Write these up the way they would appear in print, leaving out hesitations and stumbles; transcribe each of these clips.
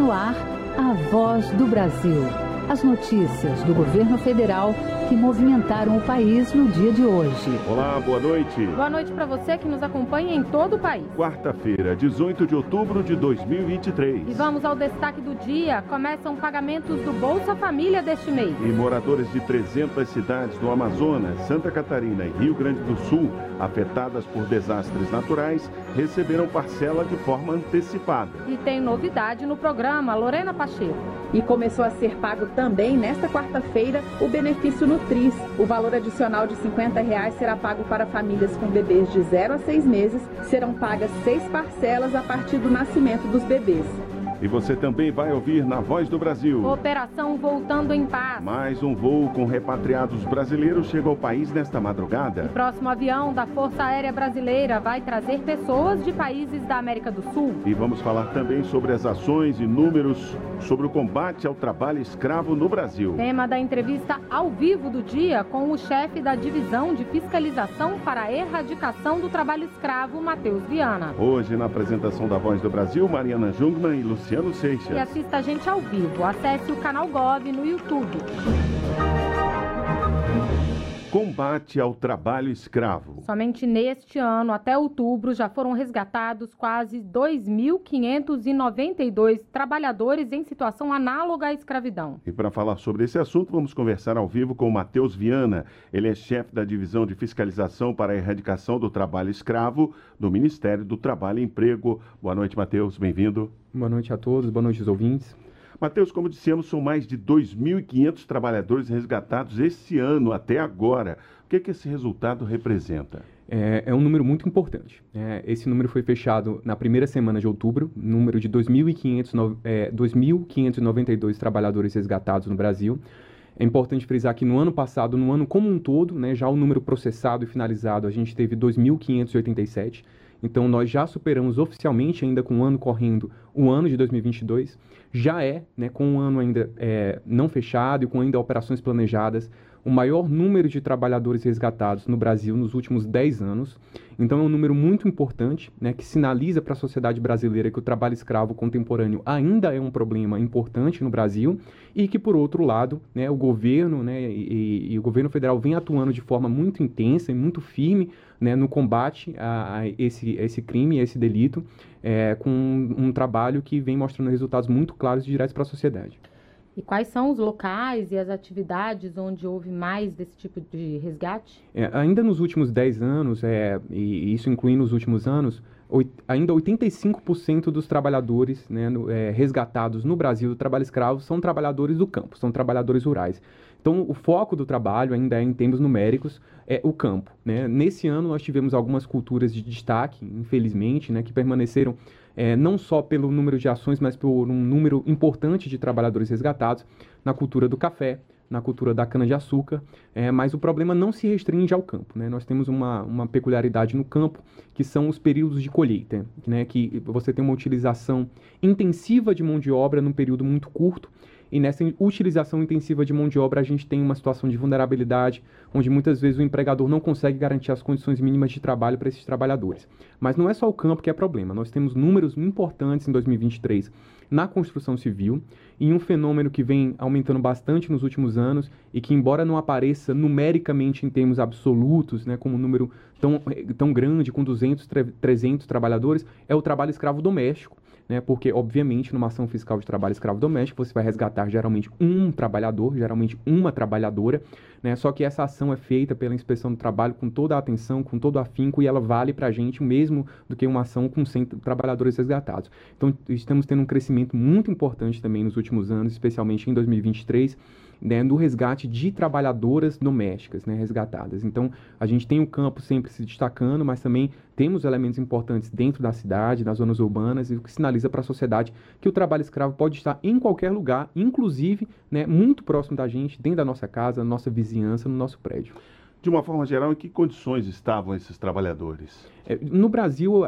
no ar, a Voz do Brasil. As notícias do governo federal que movimentaram o país no dia de hoje. Olá, boa noite. Boa noite para você que nos acompanha em todo o país. Quarta-feira, 18 de outubro de 2023. E vamos ao destaque do dia. Começam pagamentos do Bolsa Família deste mês. E moradores de 300 cidades do Amazonas, Santa Catarina e Rio Grande do Sul, afetadas por desastres naturais, receberam parcela de forma antecipada. E tem novidade no programa, Lorena Pacheco. E começou a ser pago também nesta quarta-feira o benefício Nutris. O valor adicional de R$ 50 será pago para famílias com bebês de 0 a 6 meses. Serão pagas 6 parcelas a partir do nascimento dos bebês. E você também vai ouvir na Voz do Brasil. Operação Voltando em Paz. Mais um voo com repatriados brasileiros chega ao país nesta madrugada. O próximo avião da Força Aérea Brasileira vai trazer pessoas de países da América do Sul. E vamos falar também sobre as ações e números sobre o combate ao trabalho escravo no Brasil. Tema da entrevista ao vivo do dia com o chefe da Divisão de Fiscalização para a Erradicação do Trabalho Escravo, Matheus Viana. Hoje, na apresentação da Voz do Brasil, Mariana Jungmann e Luciano Seixas. E assista a gente ao vivo. Acesse o canal Gov no YouTube. Combate ao trabalho escravo. Somente neste ano, até outubro, já foram resgatados quase 2.592 trabalhadores em situação análoga à escravidão. E para falar sobre esse assunto, vamos conversar ao vivo com o Matheus Viana. Ele é chefe da Divisão de Fiscalização para a Erradicação do Trabalho Escravo do Ministério do Trabalho e Emprego. Boa noite, Matheus. Bem-vindo. Boa noite a todos. Boa noite aos ouvintes. Matheus, como dissemos, são mais de 2.500 trabalhadores resgatados esse ano até agora. O que esse resultado representa? É um número muito importante. Esse número foi fechado na primeira semana de outubro, número de 2.592 trabalhadores resgatados no Brasil. É importante frisar que no ano passado, no ano como um todo, já o número processado e finalizado, a gente teve 2.587. Então, nós já superamos oficialmente, ainda com o ano correndo, o ano de 2022. Já com o ano ainda não fechado e com ainda operações planejadas, o maior número de trabalhadores resgatados no Brasil nos últimos 10 anos. Então, é um número muito importante, que sinaliza para a sociedade brasileira que o trabalho escravo contemporâneo ainda é um problema importante no Brasil e que, por outro lado, o governo e o governo federal vem atuando de forma muito intensa e muito firme no combate a esse crime, a esse delito, com um trabalho que vem mostrando resultados muito claros e diretos para a sociedade. E quais são os locais e as atividades onde houve mais desse tipo de resgate? Ainda nos últimos 10 anos, e isso inclui nos últimos anos, ainda 85% dos trabalhadores resgatados no Brasil do trabalho escravo são trabalhadores do campo, são trabalhadores rurais. Então, o foco do trabalho, ainda em termos numéricos, é o campo. Nesse ano, nós tivemos algumas culturas de destaque, infelizmente, que permaneceram não só pelo número de ações, mas por um número importante de trabalhadores resgatados na cultura do café, na cultura da cana-de-açúcar, mas o problema não se restringe ao campo. Nós temos uma peculiaridade no campo, que são os períodos de colheita, que você tem uma utilização intensiva de mão de obra num período muito curto, e nessa utilização intensiva de mão de obra a gente tem uma situação de vulnerabilidade, onde muitas vezes o empregador não consegue garantir as condições mínimas de trabalho para esses trabalhadores. Mas não é só o campo que é problema, nós temos números importantes em 2023 na construção civil, e um fenômeno que vem aumentando bastante nos últimos anos e que, embora não apareça numericamente em termos absolutos, como um número tão grande, com 200, 300 trabalhadores, é o trabalho escravo doméstico. Porque, obviamente, numa ação fiscal de trabalho escravo doméstico, você vai resgatar geralmente um trabalhador, geralmente uma trabalhadora, só que essa ação é feita pela Inspeção do Trabalho com toda a atenção, com todo o afinco, e ela vale para a gente o mesmo do que uma ação com 100 trabalhadores resgatados. Então, estamos tendo um crescimento muito importante também nos últimos anos, especialmente em 2023, do resgate de trabalhadoras domésticas resgatadas. Então, a gente tem o campo sempre se destacando, mas também temos elementos importantes dentro da cidade, das zonas urbanas, e o que sinaliza para a sociedade que o trabalho escravo pode estar em qualquer lugar, inclusive muito próximo da gente, dentro da nossa casa, na nossa vizinhança, no nosso prédio. De uma forma geral, em que condições estavam esses trabalhadores? No Brasil,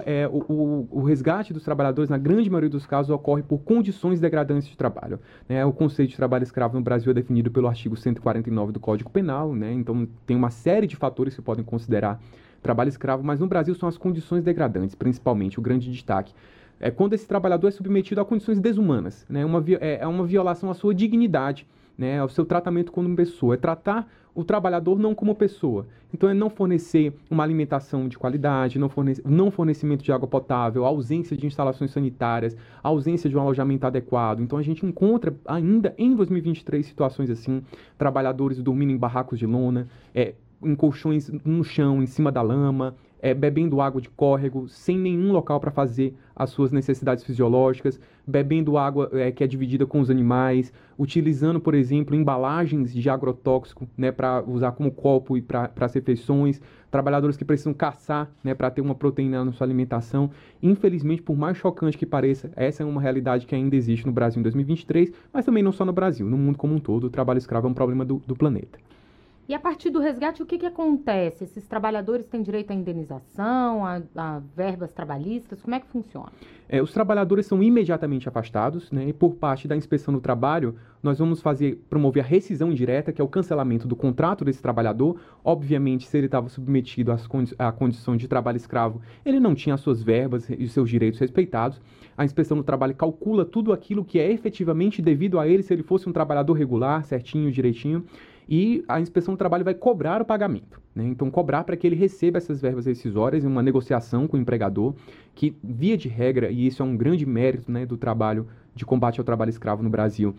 o resgate dos trabalhadores, na grande maioria dos casos, ocorre por condições degradantes de trabalho. O conceito de trabalho escravo no Brasil é definido pelo artigo 149 do Código Penal, então tem uma série de fatores que podem considerar trabalho escravo, mas no Brasil são as condições degradantes, principalmente, o grande destaque. quando esse trabalhador é submetido a condições desumanas, né? É uma violação à sua dignidade, né? Ao seu tratamento como pessoa, é tratar o trabalhador não como pessoa. Então, é não fornecer uma alimentação de qualidade, não fornecimento de água potável, ausência de instalações sanitárias, ausência de um alojamento adequado. Então, a gente encontra ainda em 2023 situações assim, trabalhadores dormindo em barracos de lona, em colchões no chão, em cima da lama, bebendo água de córrego, sem nenhum local para fazer as suas necessidades fisiológicas, bebendo água que é dividida com os animais, utilizando, por exemplo, embalagens de agrotóxico, né, para usar como copo e para as refeições, trabalhadores que precisam caçar, né, para ter uma proteína na sua alimentação. Infelizmente, por mais chocante que pareça, essa é uma realidade que ainda existe no Brasil em 2023, mas também não só no Brasil, no mundo como um todo. O trabalho escravo é um problema do planeta. E a partir do resgate, o que acontece? Esses trabalhadores têm direito à indenização, a verbas trabalhistas? Como é que funciona? Os trabalhadores são imediatamente afastados, né? E por parte da Inspeção do Trabalho, nós vamos promover a rescisão indireta, que é o cancelamento do contrato desse trabalhador. Obviamente, se ele estava submetido à condição de trabalho escravo, ele não tinha as suas verbas e os seus direitos respeitados. A Inspeção do Trabalho calcula tudo aquilo que é efetivamente devido a ele, se ele fosse um trabalhador regular, certinho, direitinho. E a Inspeção do Trabalho vai cobrar o pagamento, né? Então, cobrar para que ele receba essas verbas rescisórias em uma negociação com o empregador, que, via de regra, e isso é um grande mérito, né, do trabalho de combate ao trabalho escravo no Brasil,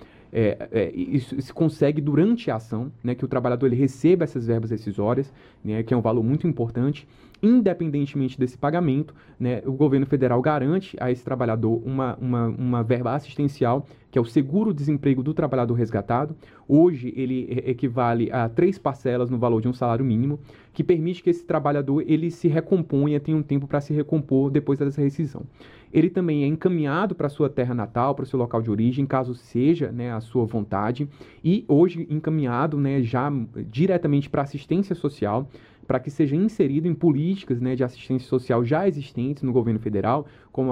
isso se consegue durante a ação, né, que o trabalhador ele receba essas verbas rescisórias, né, que é um valor muito importante. Independentemente desse pagamento, né, o governo federal garante a esse trabalhador uma verba assistencial, que é o seguro-desemprego do trabalhador resgatado. Hoje, ele equivale a 3 parcelas no valor de um salário mínimo, que permite que esse trabalhador ele se recomponha, tenha um tempo para se recompor depois dessa rescisão. Ele também é encaminhado para a sua terra natal, para o seu local de origem, caso seja, né, a sua vontade, e hoje encaminhado, né, já diretamente para assistência social, para que seja inserido em políticas, né, de assistência social já existentes no governo federal, como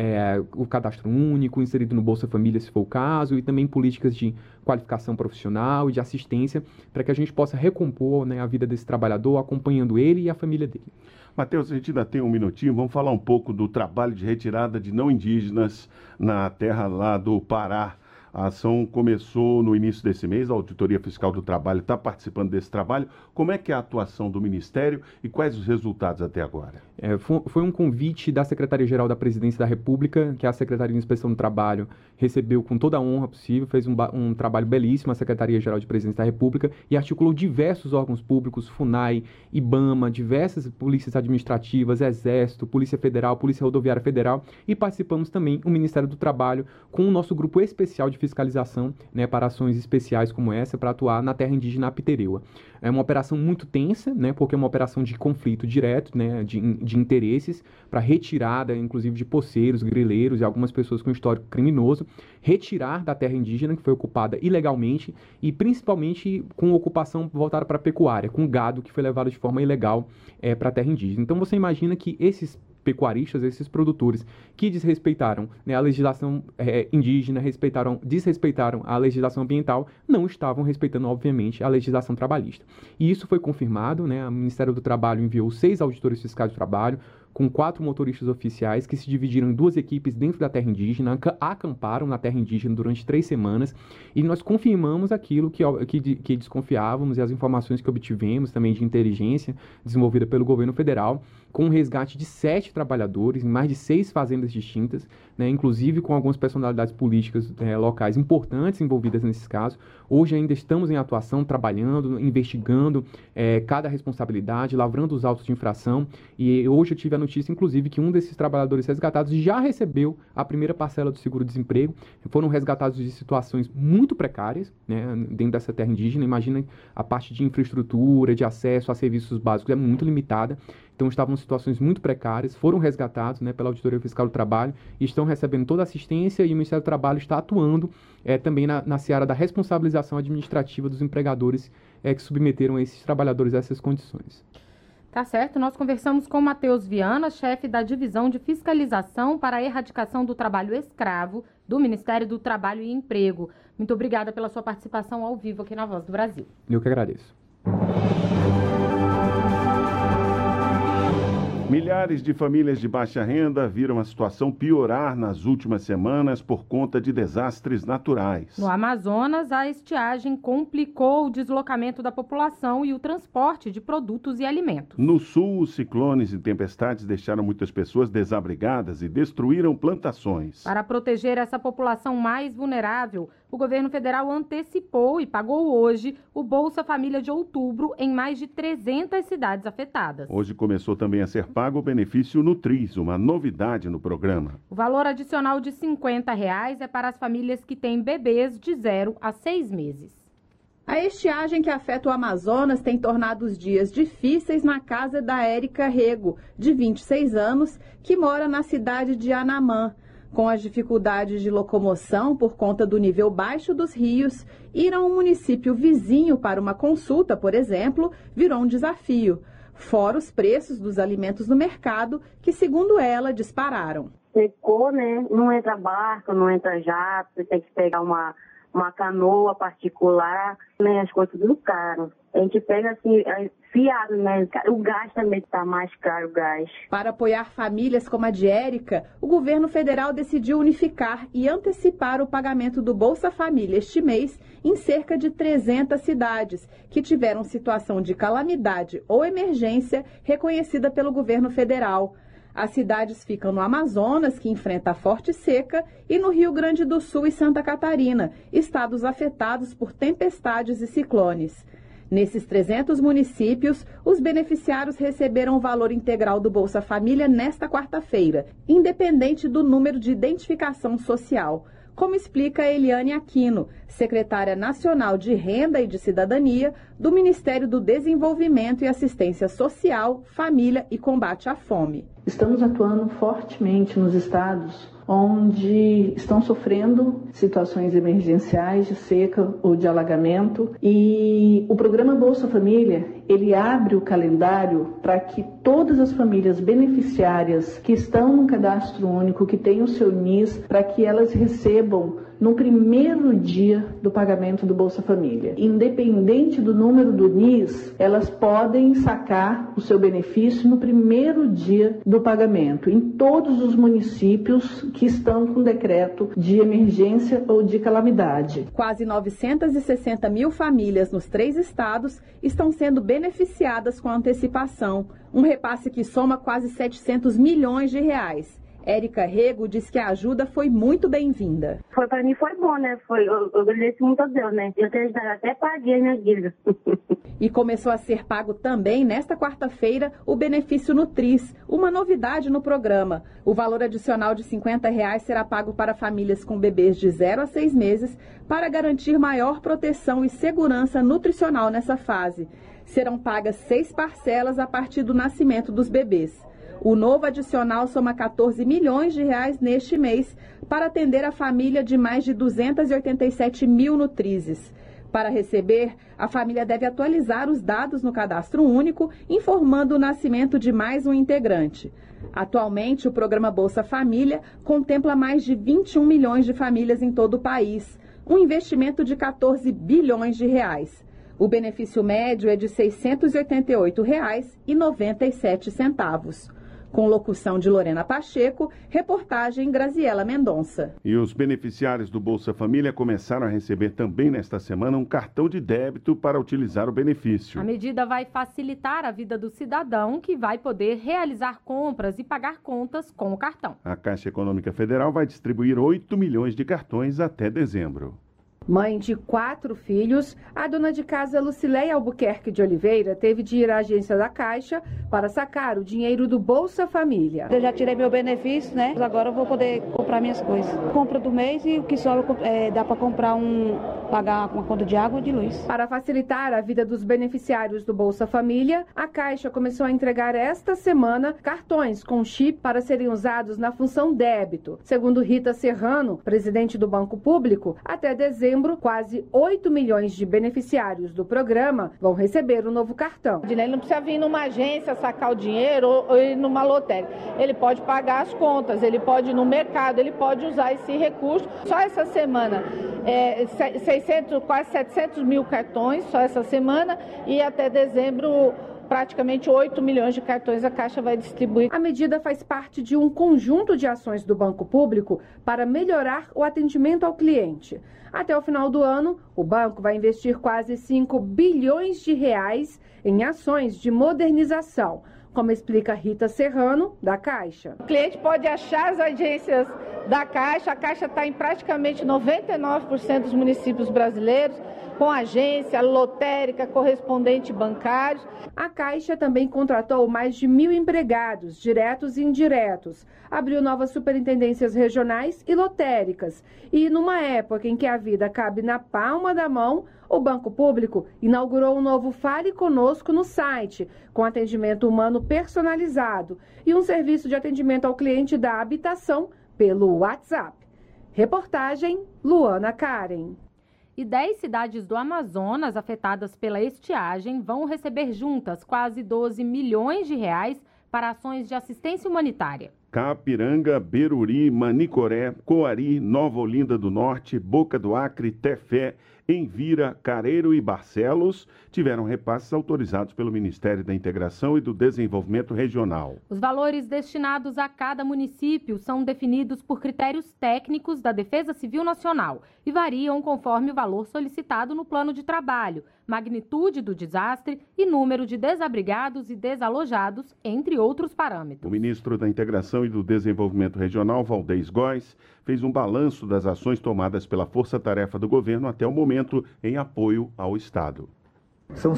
o cadastro único, inserido no Bolsa Família, se for o caso, e também políticas de qualificação profissional e de assistência, para que a gente possa recompor, né, a vida desse trabalhador, acompanhando ele e a família dele. Matheus, a gente ainda tem um minutinho, vamos falar um pouco do trabalho de retirada de não indígenas na terra lá do Pará. A ação começou no início desse mês, a Auditoria Fiscal do Trabalho está participando desse trabalho. Como é que é a atuação do Ministério e quais os resultados até agora? Foi um convite da Secretaria-Geral da Presidência da República, que a Secretaria de Inspeção do Trabalho recebeu com toda a honra possível, fez um trabalho belíssimo, a Secretaria-Geral de Presidência da República, e articulou diversos órgãos públicos, FUNAI, IBAMA, diversas polícias administrativas, Exército, Polícia Federal, Polícia Rodoviária Federal, e participamos também o Ministério do Trabalho com o nosso grupo especial de fiscalização, né, para ações especiais como essa, para atuar na terra indígena Apitereua. É uma operação muito tensa, né, porque é uma operação de conflito direto, né, de interesses, para retirada, inclusive, de poceiros, grileiros e algumas pessoas com histórico criminoso, retirar da terra indígena, que foi ocupada ilegalmente, e principalmente com ocupação voltada para a pecuária, com gado que foi levado de forma ilegal para a terra indígena. Então, você imagina que esses pecuaristas, esses produtores que desrespeitaram, né, a legislação indígena, desrespeitaram a legislação ambiental, não estavam respeitando, obviamente, a legislação trabalhista. E isso foi confirmado, né, o Ministério do Trabalho enviou 6 auditores fiscais do trabalho, com 4 motoristas oficiais que se dividiram em 2 equipes dentro da terra indígena, acamparam na terra indígena durante 3 semanas, e nós confirmamos aquilo que desconfiávamos e as informações que obtivemos também de inteligência desenvolvida pelo governo federal, com o resgate de 7 trabalhadores em mais de 6 fazendas distintas, né, inclusive com algumas personalidades políticas locais importantes envolvidas nesses casos. Hoje ainda estamos em atuação, trabalhando, investigando cada responsabilidade, lavrando os autos de infração, e hoje eu tive a notícia, inclusive, que um desses trabalhadores resgatados já recebeu a primeira parcela do seguro-desemprego. Foram resgatados de situações muito precárias, né, dentro dessa terra indígena. Imagina, a parte de infraestrutura, de acesso a serviços básicos é muito limitada. Então, estavam em situações muito precárias, foram resgatados, né, pela Auditoria Fiscal do Trabalho e estão recebendo toda a assistência, e o Ministério do Trabalho está atuando também na seara da responsabilização administrativa dos empregadores que submeteram esses trabalhadores a essas condições. Tá certo, nós conversamos com Matheus Viana, chefe da Divisão de Fiscalização para a Erradicação do Trabalho Escravo do Ministério do Trabalho e Emprego. Muito obrigada pela sua participação ao vivo aqui na Voz do Brasil. Eu que agradeço. Milhares de famílias de baixa renda viram a situação piorar nas últimas semanas por conta de desastres naturais. No Amazonas, a estiagem complicou o deslocamento da população e o transporte de produtos e alimentos. No sul, os ciclones e tempestades deixaram muitas pessoas desabrigadas e destruíram plantações. Para proteger essa população mais vulnerável, o governo federal antecipou e pagou hoje o Bolsa Família de outubro em mais de 300 cidades afetadas. Hoje começou também a ser pago o benefício Nutris, uma novidade no programa. O valor adicional de R$ 50 é para as famílias que têm bebês de 0 a 6 meses. A estiagem que afeta o Amazonas tem tornado os dias difíceis na casa da Érica Rego, de 26 anos, que mora na cidade de Anamã. Com as dificuldades de locomoção por conta do nível baixo dos rios, ir a um município vizinho para uma consulta, por exemplo, virou um desafio. Fora os preços dos alimentos no mercado, que, segundo ela, dispararam. Secou, né? Não entra barco, não entra jato, você tem que pegar uma canoa particular, né? As coisas tudo caro. A gente pega assim, fiado, né? O gás também está mais caro, o gás. Para apoiar famílias como a de Érica, o governo federal decidiu unificar e antecipar o pagamento do Bolsa Família este mês em cerca de 300 cidades, que tiveram situação de calamidade ou emergência reconhecida pelo governo federal. As cidades ficam no Amazonas, que enfrenta a forte seca, e no Rio Grande do Sul e Santa Catarina, estados afetados por tempestades e ciclones. Nesses 300 municípios, os beneficiários receberam o valor integral do Bolsa Família nesta quarta-feira, independente do número de identificação social. Como explica Eliane Aquino, secretária nacional de Renda e de Cidadania do Ministério do Desenvolvimento e Assistência Social, Família e Combate à Fome. Estamos atuando fortemente nos estados onde estão sofrendo situações emergenciais de seca ou de alagamento, e o programa Bolsa Família, ele abre o calendário para que todas as famílias beneficiárias que estão no cadastro único, que têm o seu NIS, para que elas recebam no primeiro dia do pagamento do Bolsa Família. Independente do número do NIS, elas podem sacar o seu benefício no primeiro dia do pagamento, em todos os municípios que estão com decreto de emergência ou de calamidade. Quase 960 mil famílias nos 3 estados estão sendo beneficiadas com a antecipação, um repasse que soma quase 700 milhões de reais. Érica Rego diz que a ajuda foi muito bem-vinda. Para mim foi bom, né? Eu agradeço muito a Deus, né? Eu tenho ajudado, até paguei as minhas dívidas. E começou a ser pago também, nesta quarta-feira, o benefício Nutris, uma novidade no programa. O valor adicional de R$ 50 será pago para famílias com bebês de 0 a 6 meses para garantir maior proteção e segurança nutricional nessa fase. Serão pagas 6 parcelas a partir do nascimento dos bebês. O novo adicional soma 14 milhões de reais neste mês para atender a família de mais de 287 mil nutrizes. Para receber, a família deve atualizar os dados no cadastro único, informando o nascimento de mais um integrante. Atualmente, o programa Bolsa Família contempla mais de 21 milhões de famílias em todo o país, um investimento de 14 bilhões de reais. O benefício médio é de R$ 688,97. Com locução de Lorena Pacheco, reportagem Graziela Mendonça. E os beneficiários do Bolsa Família começaram a receber também nesta semana um cartão de débito para utilizar o benefício. A medida vai facilitar a vida do cidadão, que vai poder realizar compras e pagar contas com o cartão. A Caixa Econômica Federal vai distribuir 8 milhões de cartões até dezembro. Mãe de 4 filhos, a dona de casa Lucileia Albuquerque de Oliveira teve de ir à agência da Caixa para sacar o dinheiro do Bolsa Família. Eu já tirei meu benefício, né? Agora eu vou poder comprar minhas coisas. Compra do mês e o que sobra dá para pagar uma conta de água e de luz. Para facilitar a vida dos beneficiários do Bolsa Família, a Caixa começou a entregar esta semana cartões com chip para serem usados na função débito. Segundo Rita Serrano, presidente do Banco Público, até dezembro, quase 8 milhões de beneficiários do programa vão receber o novo cartão. Ele não precisa vir numa agência sacar o dinheiro ou ir numa lotérica. Ele pode pagar as contas, ele pode ir no mercado, ele pode usar esse recurso. Só essa semana, quase 700 mil cartões, só essa semana, e até dezembro praticamente 8 milhões de cartões a Caixa vai distribuir. A medida faz parte de um conjunto de ações do Banco Público para melhorar o atendimento ao cliente. Até o final do ano, o banco vai investir quase 5 bilhões de reais em ações de modernização, como explica Rita Serrano, da Caixa. O cliente pode achar as agências da Caixa, a Caixa está em praticamente 99% dos municípios brasileiros, com agência, lotérica, correspondente bancário. A Caixa também contratou mais de 1.000 empregados, diretos e indiretos. Abriu novas superintendências regionais e lotéricas. E numa época em que a vida cabe na palma da mão, o Banco Público inaugurou um novo Fale Conosco no site, com atendimento humano personalizado e um serviço de atendimento ao cliente da habitação pelo WhatsApp. Reportagem Luana Karen. E 10 cidades do Amazonas afetadas pela estiagem vão receber juntas quase 12 milhões de reais para ações de assistência humanitária. Capiranga, Beruri, Manicoré, Coari, Nova Olinda do Norte, Boca do Acre, Tefé, Envira, Careiro e Barcelos tiveram repasses autorizados pelo Ministério da Integração e do Desenvolvimento Regional. Os valores destinados a cada município são definidos por critérios técnicos da Defesa Civil Nacional e variam conforme o valor solicitado no plano de trabalho, magnitude do desastre e número de desabrigados e desalojados, entre outros parâmetros. O ministro da Integração e do Desenvolvimento Regional, Valdez Góes, fez um balanço das ações tomadas pela força-tarefa do governo até o momento em apoio ao Estado. São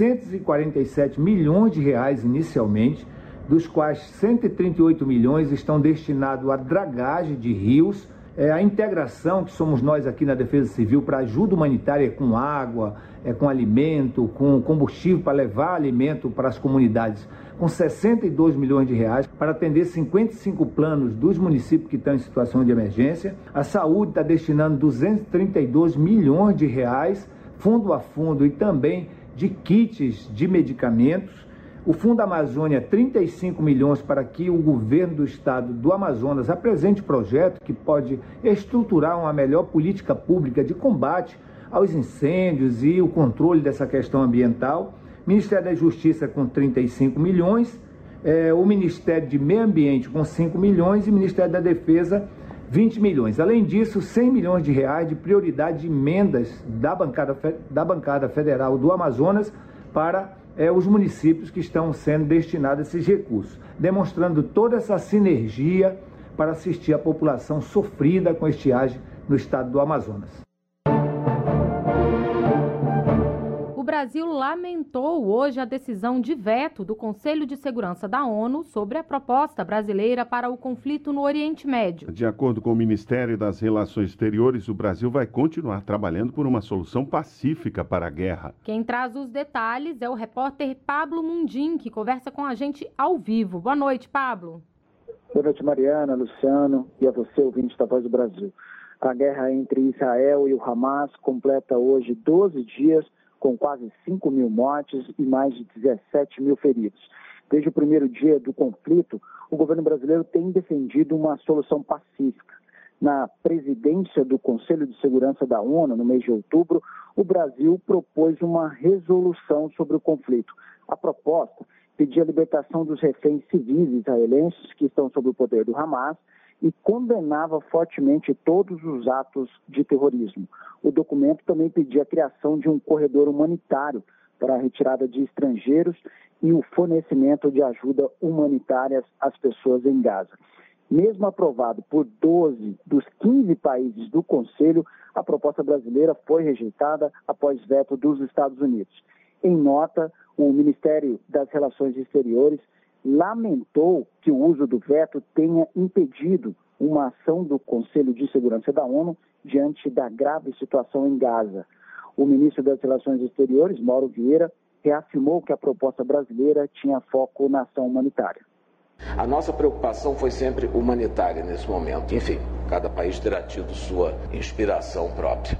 647 milhões de reais inicialmente, dos quais 138 milhões estão destinados à dragagem de rios, a integração, que somos nós aqui na Defesa Civil, para ajuda humanitária com água, com alimento, com combustível para levar alimento para as comunidades, com 62 milhões de reais para atender 55 planos dos municípios que estão em situação de emergência. A saúde está destinando 232 milhões de reais, fundo a fundo, e também de kits de medicamentos. O Fundo Amazônia, 35 milhões para que o governo do estado do Amazonas apresente projeto que pode estruturar uma melhor política pública de combate aos incêndios e o controle dessa questão ambiental. Ministério da Justiça com 35 milhões, o Ministério de Meio Ambiente com 5 milhões e o Ministério da Defesa 20 milhões. Além disso, 100 milhões de reais de prioridade de emendas da bancada federal do Amazonas para os municípios que estão sendo destinados a esses recursos, demonstrando toda essa sinergia para assistir a população sofrida com estiagem no estado do Amazonas. O Brasil lamentou hoje a decisão de veto do Conselho de Segurança da ONU sobre a proposta brasileira para o conflito no Oriente Médio. De acordo com o Ministério das Relações Exteriores, o Brasil vai continuar trabalhando por uma solução pacífica para a guerra. Quem traz os detalhes é o repórter Pablo Mundim, que conversa com a gente ao vivo. Boa noite, Pablo. Boa noite, Mariana, Luciano e a você, ouvinte da Voz do Brasil. A guerra entre Israel e o Hamas completa hoje 12 dias, com quase 5 mil mortes e mais de 17 mil feridos. Desde o primeiro dia do conflito, o governo brasileiro tem defendido uma solução pacífica. Na presidência do Conselho de Segurança da ONU, no mês de outubro, o Brasil propôs uma resolução sobre o conflito. A proposta pedia a libertação dos reféns civis israelenses que estão sob o poder do Hamas e condenava fortemente todos os atos de terrorismo. O documento também pedia a criação de um corredor humanitário para a retirada de estrangeiros e o fornecimento de ajuda humanitária às pessoas em Gaza. Mesmo aprovado por 12 dos 15 países do Conselho, a proposta brasileira foi rejeitada após veto dos Estados Unidos. Em nota, o Ministério das Relações Exteriores lamentou que o uso do veto tenha impedido uma ação do Conselho de Segurança da ONU diante da grave situação em Gaza. O ministro das Relações Exteriores, Mauro Vieira, reafirmou que a proposta brasileira tinha foco na ação humanitária. A nossa preocupação foi sempre humanitária nesse momento. Enfim, cada país terá tido sua inspiração própria.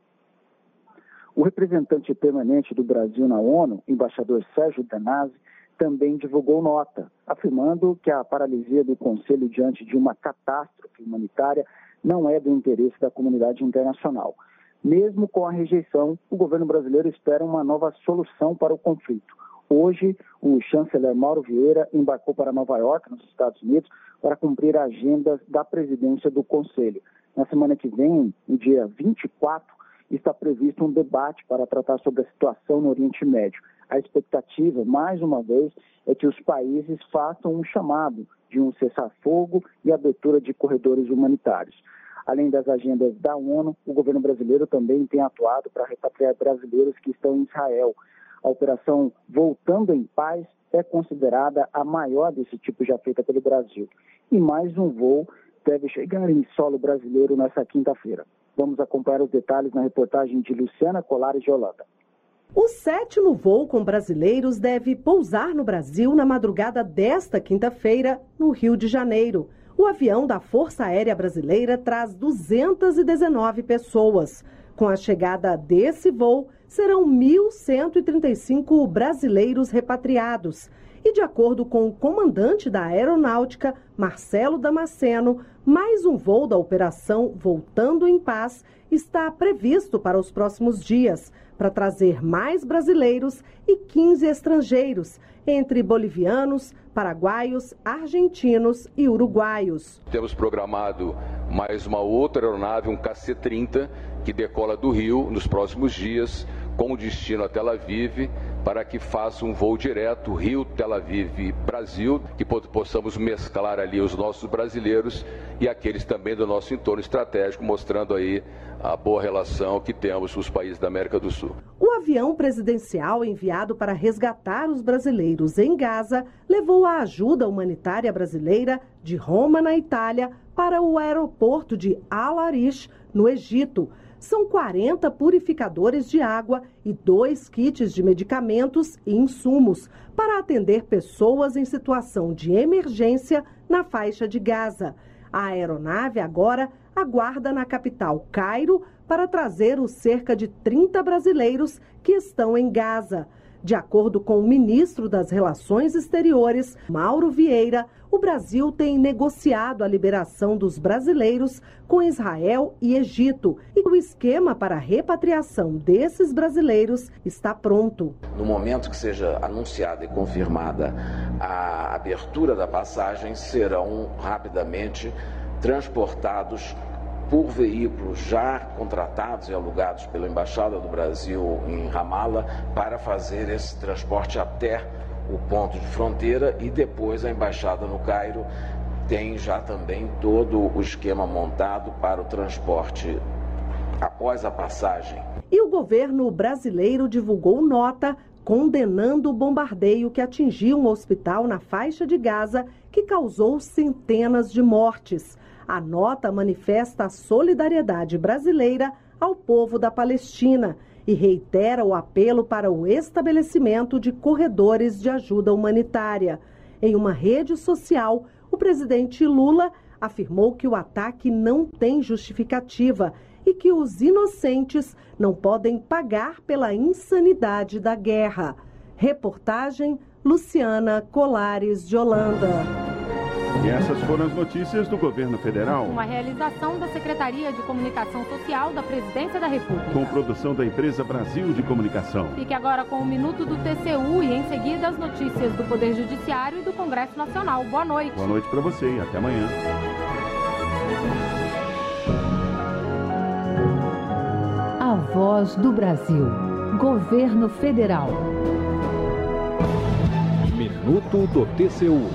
O representante permanente do Brasil na ONU, embaixador Sérgio Danazzi, também divulgou nota, afirmando que a paralisia do Conselho diante de uma catástrofe humanitária não é do interesse da comunidade internacional. Mesmo com a rejeição, o governo brasileiro espera uma nova solução para o conflito. Hoje, o chanceler Mauro Vieira embarcou para Nova York, nos Estados Unidos, para cumprir a agenda da presidência do Conselho. Na semana que vem, no dia 24, está previsto um debate para tratar sobre a situação no Oriente Médio. A expectativa, mais uma vez, é que os países façam um chamado de um cessar-fogo e abertura de corredores humanitários. Além das agendas da ONU, o governo brasileiro também tem atuado para repatriar brasileiros que estão em Israel. A operação Voltando em Paz é considerada a maior desse tipo já feita pelo Brasil. E mais um voo deve chegar em solo brasileiro nesta quinta-feira. Vamos acompanhar os detalhes na reportagem de Luciana Colares de Holanda. O 7º voo com brasileiros deve pousar no Brasil na madrugada desta quinta-feira, no Rio de Janeiro. O avião da Força Aérea Brasileira traz 219 pessoas. Com a chegada desse voo, serão 1.135 brasileiros repatriados. E de acordo com o comandante da Aeronáutica, Marcelo Damasceno, mais um voo da operação Voltando em Paz está previsto para os próximos dias, para trazer mais brasileiros e 15 estrangeiros, entre bolivianos, paraguaios, argentinos e uruguaios. Temos programado mais uma outra aeronave, um KC-30, que decola do Rio nos próximos dias, com destino a Tel Aviv, para que faça um voo direto Rio-Tel Aviv-Brasil, que possamos mesclar ali os nossos brasileiros e aqueles também do nosso entorno estratégico, mostrando aí a boa relação que temos com os países da América do Sul. O avião presidencial enviado para resgatar os brasileiros em Gaza levou a ajuda humanitária brasileira de Roma, na Itália, para o aeroporto de Al-Arish, no Egito. São 40 purificadores de água e 2 kits de medicamentos e insumos para atender pessoas em situação de emergência na faixa de Gaza. A aeronave agora aguarda na capital Cairo para trazer os cerca de 30 brasileiros que estão em Gaza. De acordo com o ministro das Relações Exteriores, Mauro Vieira, o Brasil tem negociado a liberação dos brasileiros com Israel e Egito. E o esquema para a repatriação desses brasileiros está pronto. No momento que seja anunciada e confirmada a abertura da passagem, serão rapidamente transportados por veículos já contratados e alugados pela Embaixada do Brasil em Ramallah para fazer esse transporte até o ponto de fronteira, e depois a Embaixada no Cairo tem já também todo o esquema montado para o transporte após a passagem. E o governo brasileiro divulgou nota condenando o bombardeio que atingiu um hospital na faixa de Gaza, que causou centenas de mortes. A nota manifesta a solidariedade brasileira ao povo da Palestina e reitera o apelo para o estabelecimento de corredores de ajuda humanitária. Em uma rede social, o presidente Lula afirmou que o ataque não tem justificativa e que os inocentes não podem pagar pela insanidade da guerra. Reportagem Luciana Colares de Holanda. E essas foram as notícias do governo federal. Uma realização da Secretaria de Comunicação Social da Presidência da República. Com produção da empresa Brasil de Comunicação. Fique agora com o Minuto do TCU e em seguida as notícias do Poder Judiciário e do Congresso Nacional. Boa noite. Boa noite para você e até amanhã. A Voz do Brasil. Governo Federal. Minuto do TCU.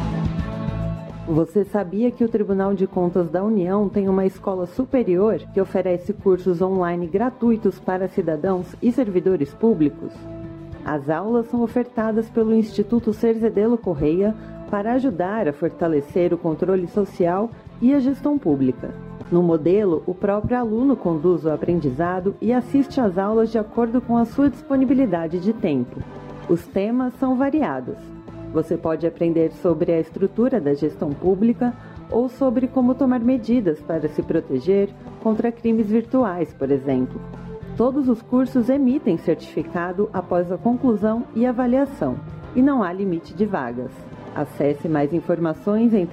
Você sabia que o Tribunal de Contas da União tem uma escola superior que oferece cursos online gratuitos para cidadãos e servidores públicos? As aulas são ofertadas pelo Instituto Cerzedelo Correia para ajudar a fortalecer o controle social e a gestão pública. No modelo, o próprio aluno conduz o aprendizado e assiste às aulas de acordo com a sua disponibilidade de tempo. Os temas são variados. Você pode aprender sobre a estrutura da gestão pública ou sobre como tomar medidas para se proteger contra crimes virtuais, por exemplo. Todos os cursos emitem certificado após a conclusão e avaliação, e não há limite de vagas. Acesse mais informações em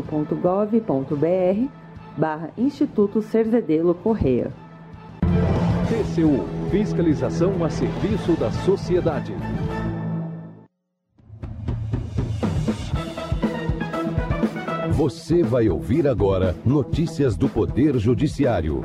tcu.gov.br/Instituto Cerzedelo Correia. TCU, fiscalização a serviço da sociedade. Você vai ouvir agora notícias do Poder Judiciário.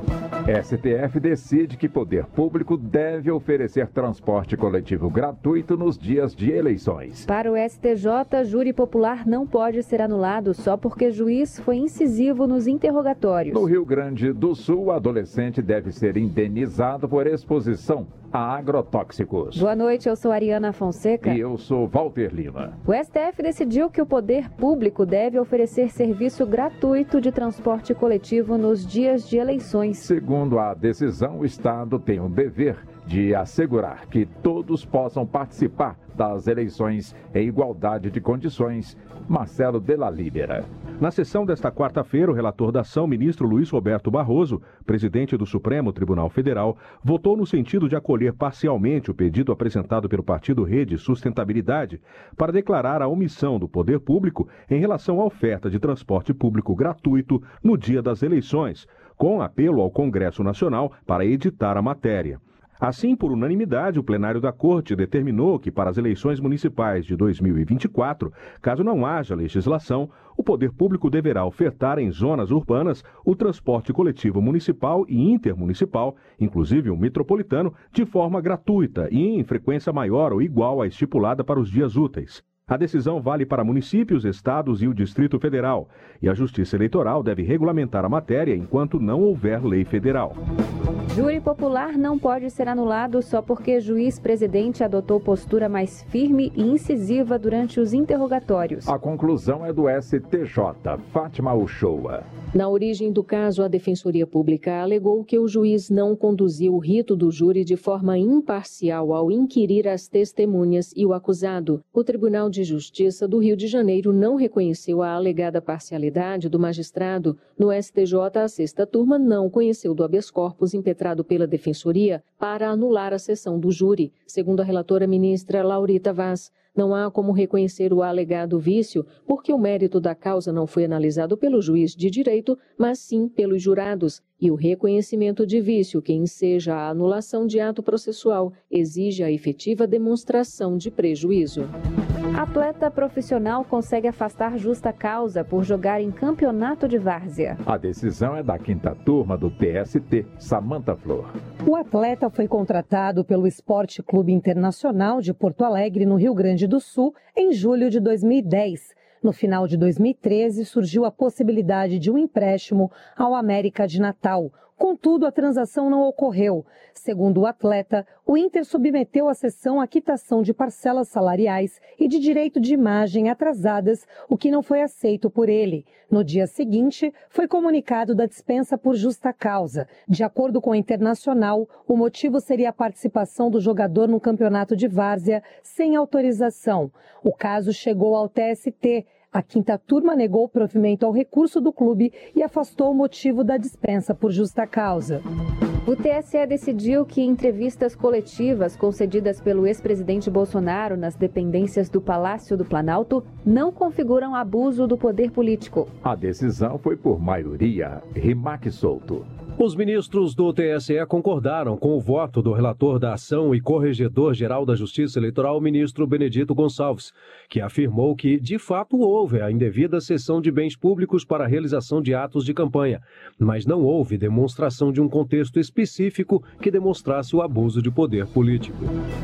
STF decide que poder público deve oferecer transporte coletivo gratuito nos dias de eleições. Para o STJ, júri popular não pode ser anulado só porque juiz foi incisivo nos interrogatórios. No Rio Grande do Sul, o adolescente deve ser indenizado por exposição a agrotóxicos. Boa noite, eu sou Ariana Fonseca. E eu sou Walter Lima. O STF decidiu que o poder público deve oferecer serviço gratuito de transporte coletivo nos dias de eleições. Segundo a decisão, o Estado tem o dever de assegurar que todos possam participar das eleições em igualdade de condições. Marcelo Della Libera. Na sessão desta quarta-feira, o relator da ação, ministro Luiz Roberto Barroso, presidente do Supremo Tribunal Federal, votou no sentido de acolher parcialmente o pedido apresentado pelo partido Rede Sustentabilidade para declarar a omissão do poder público em relação à oferta de transporte público gratuito no dia das eleições, com apelo ao Congresso Nacional para editar a matéria. Assim, por unanimidade, o plenário da Corte determinou que, para as eleições municipais de 2024, caso não haja legislação, o poder público deverá ofertar em zonas urbanas o transporte coletivo municipal e intermunicipal, inclusive o metropolitano, de forma gratuita e em frequência maior ou igual à estipulada para os dias úteis. A decisão vale para municípios, estados e o Distrito Federal, e a Justiça Eleitoral deve regulamentar a matéria enquanto não houver lei federal. Júri popular não pode ser anulado só porque juiz-presidente adotou postura mais firme e incisiva durante os interrogatórios. A conclusão é do STJ, Fátima Uchoa. Na origem do caso, a Defensoria Pública alegou que o juiz não conduziu o rito do júri de forma imparcial ao inquirir as testemunhas e o acusado. O Tribunal de Justiça do Rio de Janeiro não reconheceu a alegada parcialidade do magistrado. No STJ, a sexta turma não conheceu do habeas corpus impetrado pela Defensoria para anular a sessão do júri, segundo a relatora ministra Laurita Vaz. Não há como reconhecer o alegado vício, porque o mérito da causa não foi analisado pelo juiz de direito, mas sim pelos jurados. E o reconhecimento de vício, que enseja a anulação de ato processual, exige a efetiva demonstração de prejuízo. Atleta profissional consegue afastar justa causa por jogar em campeonato de várzea. A decisão é da quinta turma do TST, Samantha Flor. O atleta foi contratado pelo Esporte Clube Internacional de Porto Alegre, no Rio Grande do Sul, em julho de 2010. No final de 2013, surgiu a possibilidade de um empréstimo ao América de Natal. Contudo, a transação não ocorreu. Segundo o atleta, o Inter submeteu a cessão à quitação de parcelas salariais e de direito de imagem atrasadas, o que não foi aceito por ele. No dia seguinte, foi comunicado da dispensa por justa causa. De acordo com o Internacional, o motivo seria a participação do jogador no campeonato de várzea sem autorização. O caso chegou ao TST. A quinta turma negou o provimento ao recurso do clube e afastou o motivo da dispensa por justa causa. O TSE decidiu que entrevistas coletivas concedidas pelo ex-presidente Bolsonaro nas dependências do Palácio do Planalto não configuram abuso do poder político. A decisão foi por maioria. Rimac Souto. Os ministros do TSE concordaram com o voto do relator da ação e corregedor-geral da Justiça Eleitoral, ministro Benedito Gonçalves, que afirmou que, de fato, houve a indevida cessão de bens públicos para a realização de atos de campanha, mas não houve demonstração de um contexto específico que demonstrasse o abuso de poder político.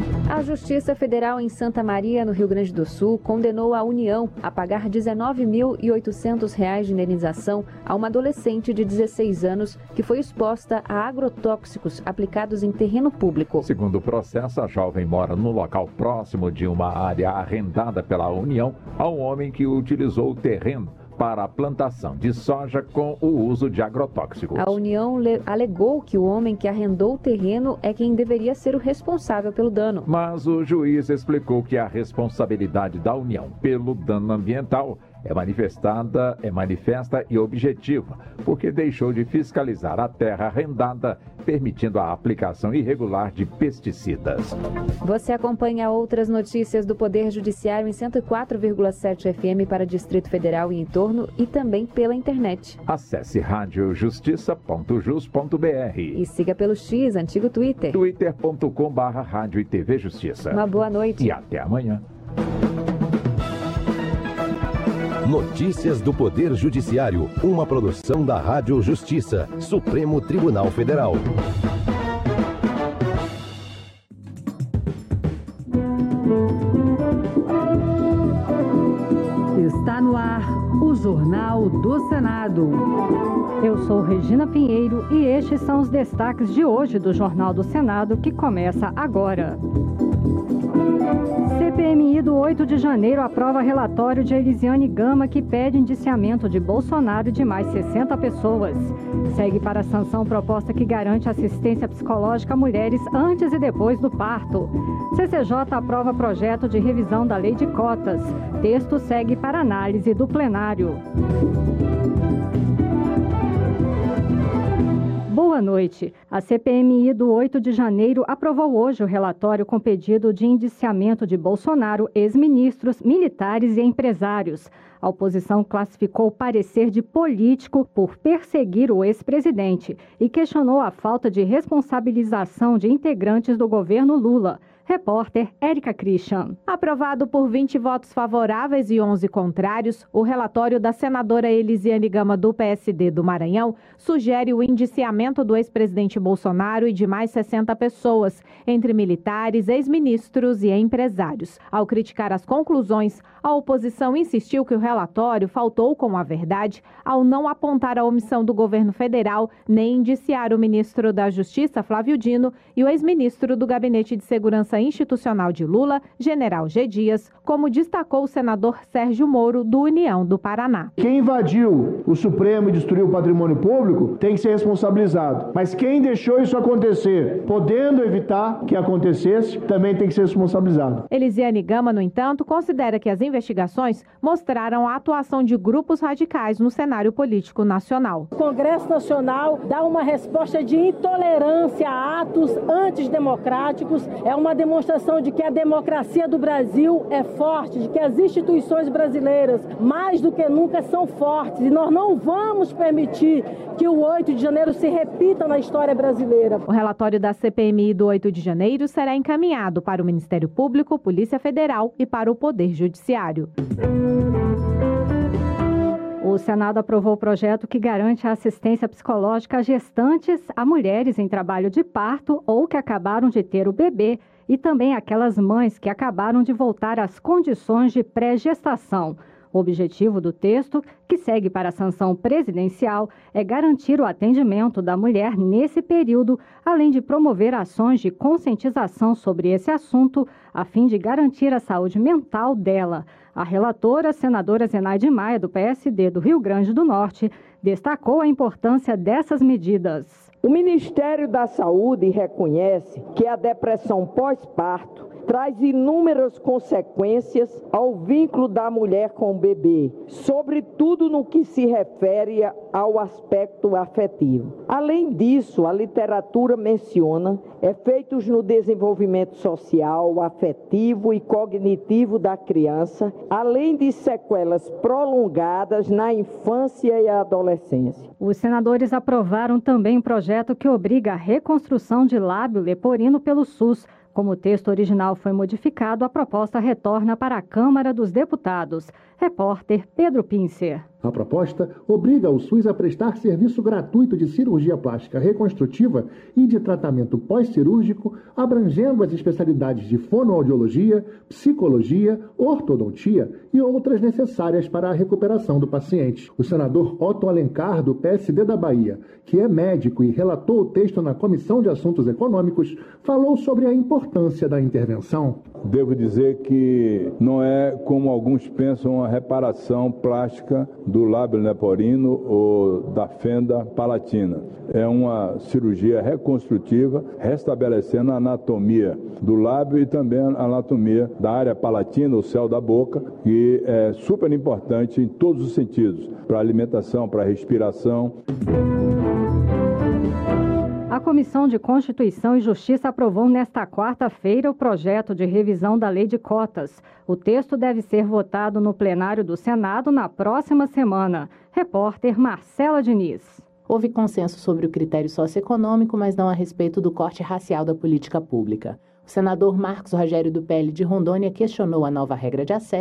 A Justiça Federal em Santa Maria, no Rio Grande do Sul, condenou a União a pagar R$ 19.800 de indenização a uma adolescente de 16 anos que foi exposta a agrotóxicos aplicados em terreno público. Segundo o processo, a jovem mora no local próximo de uma área arrendada pela União a um homem que utilizou o terreno para a plantação de soja com o uso de agrotóxicos. A União alegou que o homem que arrendou o terreno é quem deveria ser o responsável pelo dano. Mas o juiz explicou que a responsabilidade da União pelo dano ambiental é manifesta e objetiva, porque deixou de fiscalizar a terra arrendada, permitindo a aplicação irregular de pesticidas. Você acompanha outras notícias do Poder Judiciário em 104,7 FM para Distrito Federal e entorno e também pela internet. Acesse radiojustiça.jus.br e siga pelo X, antigo Twitter. twitter.com/rádio e TV Justiça. Uma boa noite. E até amanhã. Notícias do Poder Judiciário, uma produção da Rádio Justiça, Supremo Tribunal Federal. Está no ar o Jornal do Senado. Eu sou Regina Pinheiro e estes são os destaques de hoje do Jornal do Senado, que começa agora. CPMI do 8 de janeiro aprova relatório de Elisiane Gama que pede indiciamento de Bolsonaro e de mais 60 pessoas. Segue para a sanção proposta que garante assistência psicológica a mulheres antes e depois do parto. CCJ aprova projeto de revisão da lei de cotas. Texto segue para análise do plenário. Boa noite. A CPMI do 8 de janeiro aprovou hoje o relatório com pedido de indiciamento de Bolsonaro, ex-ministros, militares e empresários. A oposição classificou o parecer de político por perseguir o ex-presidente e questionou a falta de responsabilização de integrantes do governo Lula. Repórter Érica Christian. Aprovado por 20 votos favoráveis e 11 contrários, o relatório da senadora Elisiane Gama do PSD do Maranhão sugere o indiciamento do ex-presidente Bolsonaro e de mais 60 pessoas, entre militares, ex-ministros e empresários. Ao criticar as conclusões, a oposição insistiu que o relatório faltou com a verdade ao não apontar a omissão do governo federal nem indiciar o ministro da Justiça, Flávio Dino, e o ex-ministro do Gabinete de Segurança Institucional de Lula, General G. Dias, como destacou o senador Sérgio Moro, do União do Paraná. Quem invadiu o Supremo e destruiu o patrimônio público tem que ser responsabilizado. Mas quem deixou isso acontecer, podendo evitar que acontecesse, também tem que ser responsabilizado. Elisiane Gama, no entanto, considera que as investigações mostraram a atuação de grupos radicais no cenário político nacional. O Congresso Nacional dá uma resposta de intolerância a atos antidemocráticos. É uma demonstração de que a democracia do Brasil é forte, de que as instituições brasileiras, mais do que nunca, são fortes. E nós não vamos permitir que o 8 de janeiro se repita na história brasileira. O relatório da CPMI do 8 de janeiro será encaminhado para o Ministério Público, Polícia Federal e para o Poder Judiciário. O Senado aprovou o projeto que garante a assistência psicológica a gestantes, a mulheres em trabalho de parto ou que acabaram de ter o bebê e também aquelas mães que acabaram de voltar às condições de pré-gestação. O objetivo do texto, que segue para a sanção presidencial, é garantir o atendimento da mulher nesse período, além de promover ações de conscientização sobre esse assunto, a fim de garantir a saúde mental dela. A relatora, senadora Zenaide Maia, do PSD do Rio Grande do Norte, destacou a importância dessas medidas. O Ministério da Saúde reconhece que a depressão pós-parto traz inúmeras consequências ao vínculo da mulher com o bebê, sobretudo no que se refere ao aspecto afetivo. Além disso, a literatura menciona efeitos no desenvolvimento social, afetivo e cognitivo da criança, além de sequelas prolongadas na infância e adolescência. Os senadores aprovaram também um projeto que obriga a reconstrução de lábio leporino pelo SUS. Como o texto original foi modificado, a proposta retorna para a Câmara dos Deputados. Repórter Pedro Pincer. A proposta obriga o SUS a prestar serviço gratuito de cirurgia plástica reconstrutiva e de tratamento pós-cirúrgico, abrangendo as especialidades de fonoaudiologia, psicologia, ortodontia e outras necessárias para a recuperação do paciente. O senador Otto Alencar, do PSD da Bahia, que é médico e relatou o texto na Comissão de Assuntos Econômicos, falou sobre a importância da intervenção. Devo dizer que não é, como alguns pensam, uma reparação plástica do lábio leporino ou da fenda palatina. É uma cirurgia reconstrutiva, restabelecendo a anatomia do lábio e também a anatomia da área palatina, o céu da boca, que é super importante em todos os sentidos, para a alimentação, para a respiração. A Comissão de Constituição e Justiça aprovou nesta quarta-feira o projeto de revisão da Lei de Cotas. O texto deve ser votado no plenário do Senado na próxima semana. Repórter Marcela Diniz. Houve consenso sobre o critério socioeconômico, mas não a respeito do corte racial da política pública. O senador Marcos Rogério do PL de Rondônia questionou a nova regra de acesso,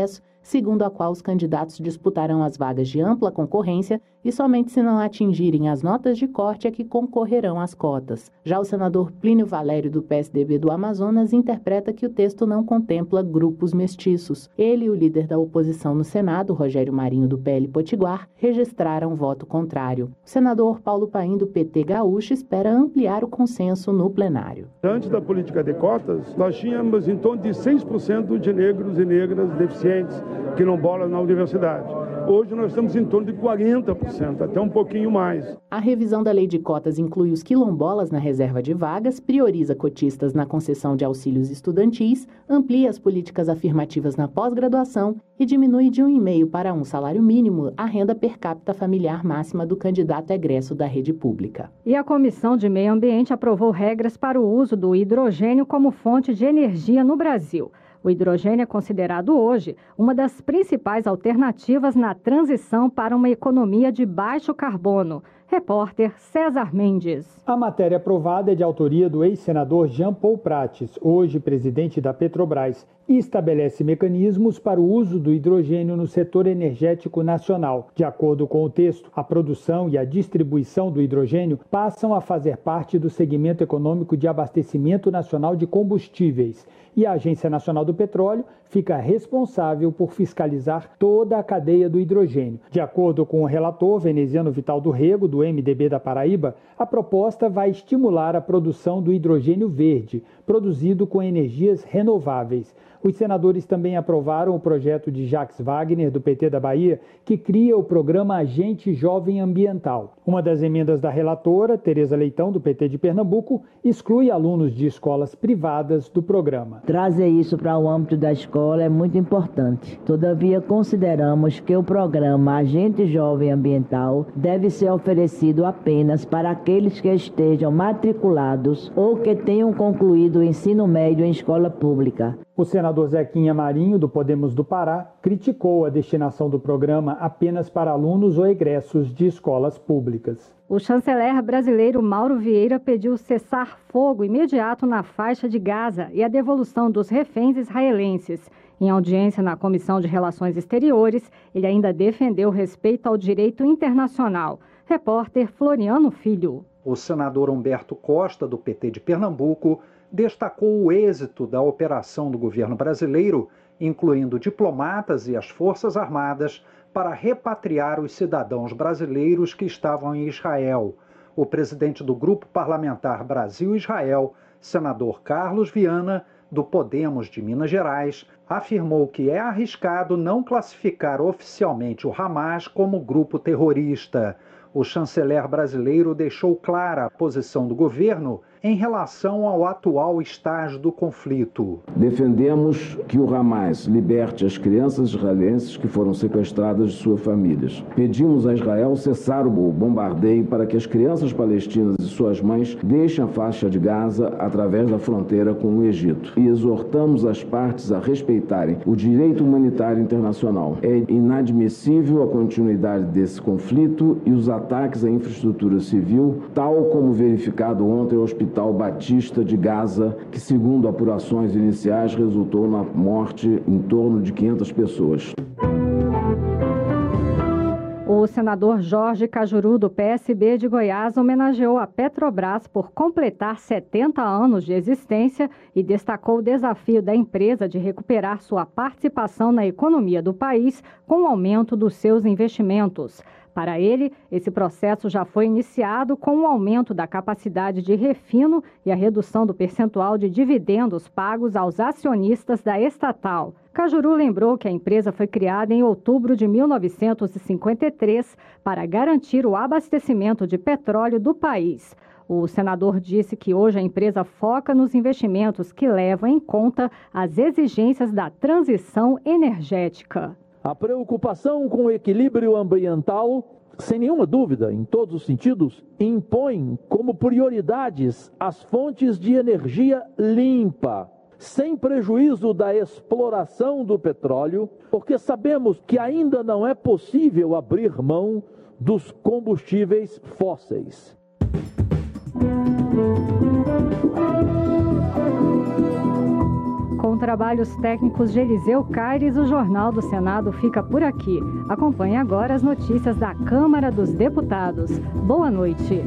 segundo a qual os candidatos disputarão as vagas de ampla concorrência e somente se não atingirem as notas de corte é que concorrerão às cotas. Já o senador Plínio Valério, do PSDB do Amazonas, interpreta que o texto não contempla grupos mestiços. Ele e o líder da oposição no Senado, Rogério Marinho, do PL Potiguar, registraram voto contrário. O senador Paulo Paim, do PT Gaúcho, espera ampliar o consenso no plenário. Antes da política de cotas, nós tínhamos em torno de 6% de negros e negras deficientes, quilombolas na universidade. Hoje nós estamos em torno de 40%, até um pouquinho mais. A revisão da lei de cotas inclui os quilombolas na reserva de vagas, prioriza cotistas na concessão de auxílios estudantis, amplia as políticas afirmativas na pós-graduação e diminui de 1,5 para 1 salário mínimo a renda per capita familiar máxima do candidato egresso da rede pública. E a Comissão de Meio Ambiente aprovou regras para o uso do hidrogênio como fonte de energia no Brasil. O hidrogênio é considerado hoje uma das principais alternativas na transição para uma economia de baixo carbono. Repórter César Mendes. A matéria aprovada é de autoria do ex-senador Jean Paul Prates, hoje presidente da Petrobras, e estabelece mecanismos para o uso do hidrogênio no setor energético nacional. De acordo com o texto, a produção e a distribuição do hidrogênio passam a fazer parte do segmento econômico de abastecimento nacional de combustíveis. E a Agência Nacional do Petróleo fica responsável por fiscalizar toda a cadeia do hidrogênio. De acordo com o relator veneziano Vital do Rego, do MDB da Paraíba, a proposta vai estimular a produção do hidrogênio verde, produzido com energias renováveis. Os senadores também aprovaram o projeto de Jacques Wagner, do PT da Bahia, que cria o programa Agente Jovem Ambiental. Uma das emendas da relatora, Tereza Leitão, do PT de Pernambuco, exclui alunos de escolas privadas do programa. Trazer isso para o âmbito da escola é muito importante. Todavia, consideramos que o programa Agente Jovem Ambiental deve ser oferecido apenas para aqueles que estejam matriculados ou que tenham concluído o ensino médio em escola pública. O senador Zequinha Marinho, do Podemos do Pará, criticou a destinação do programa apenas para alunos ou egressos de escolas públicas. O chanceler brasileiro Mauro Vieira pediu cessar-fogo imediato na faixa de Gaza e a devolução dos reféns israelenses. Em audiência na Comissão de Relações Exteriores, ele ainda defendeu respeito ao direito internacional. Repórter Floriano Filho. O senador Humberto Costa, do PT de Pernambuco, destacou o êxito da operação do governo brasileiro, incluindo diplomatas e as Forças Armadas, para repatriar os cidadãos brasileiros que estavam em Israel. O presidente do Grupo Parlamentar Brasil-Israel, senador Carlos Viana, do Podemos de Minas Gerais, afirmou que é arriscado não classificar oficialmente o Hamas como grupo terrorista. O chanceler brasileiro deixou clara a posição do governo em relação ao atual estágio do conflito. Defendemos que o Hamas liberte as crianças israelenses que foram sequestradas de suas famílias. Pedimos a Israel cessar o bombardeio para que as crianças palestinas e suas mães deixem a faixa de Gaza através da fronteira com o Egito. E exortamos as partes a respeitarem o direito humanitário internacional. É inadmissível a continuidade desse conflito e os ataques à infraestrutura civil, tal como verificado ontem ao Hospital Batista de Gaza, que, segundo apurações iniciais, resultou na morte em torno de 500 pessoas. O senador Jorge Cajuru, do PSB de Goiás, homenageou a Petrobras por completar 70 anos de existência e destacou o desafio da empresa de recuperar sua participação na economia do país com o aumento dos seus investimentos. Para ele, esse processo já foi iniciado com o aumento da capacidade de refino e a redução do percentual de dividendos pagos aos acionistas da estatal. Cajuru lembrou que a empresa foi criada em outubro de 1953 para garantir o abastecimento de petróleo do país. O senador disse que hoje a empresa foca nos investimentos que levam em conta as exigências da transição energética. A preocupação com o equilíbrio ambiental, sem nenhuma dúvida, em todos os sentidos, impõe como prioridades as fontes de energia limpa, sem prejuízo da exploração do petróleo, porque sabemos que ainda não é possível abrir mão dos combustíveis fósseis. Contra trabalhos técnicos de Eliseu Caires, o Jornal do Senado fica por aqui. Acompanhe agora as notícias da Câmara dos Deputados. Boa noite.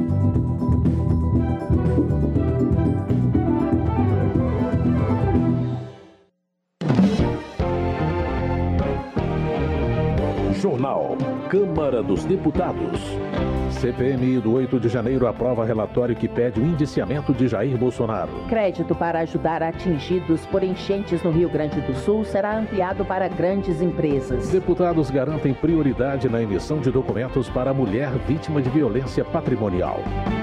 Jornal Câmara dos Deputados. CPMI do 8 de janeiro aprova relatório que pede o indiciamento de Jair Bolsonaro. Crédito para ajudar atingidos por enchentes no Rio Grande do Sul será ampliado para grandes empresas. Deputados garantem prioridade na emissão de documentos para mulher vítima de violência patrimonial.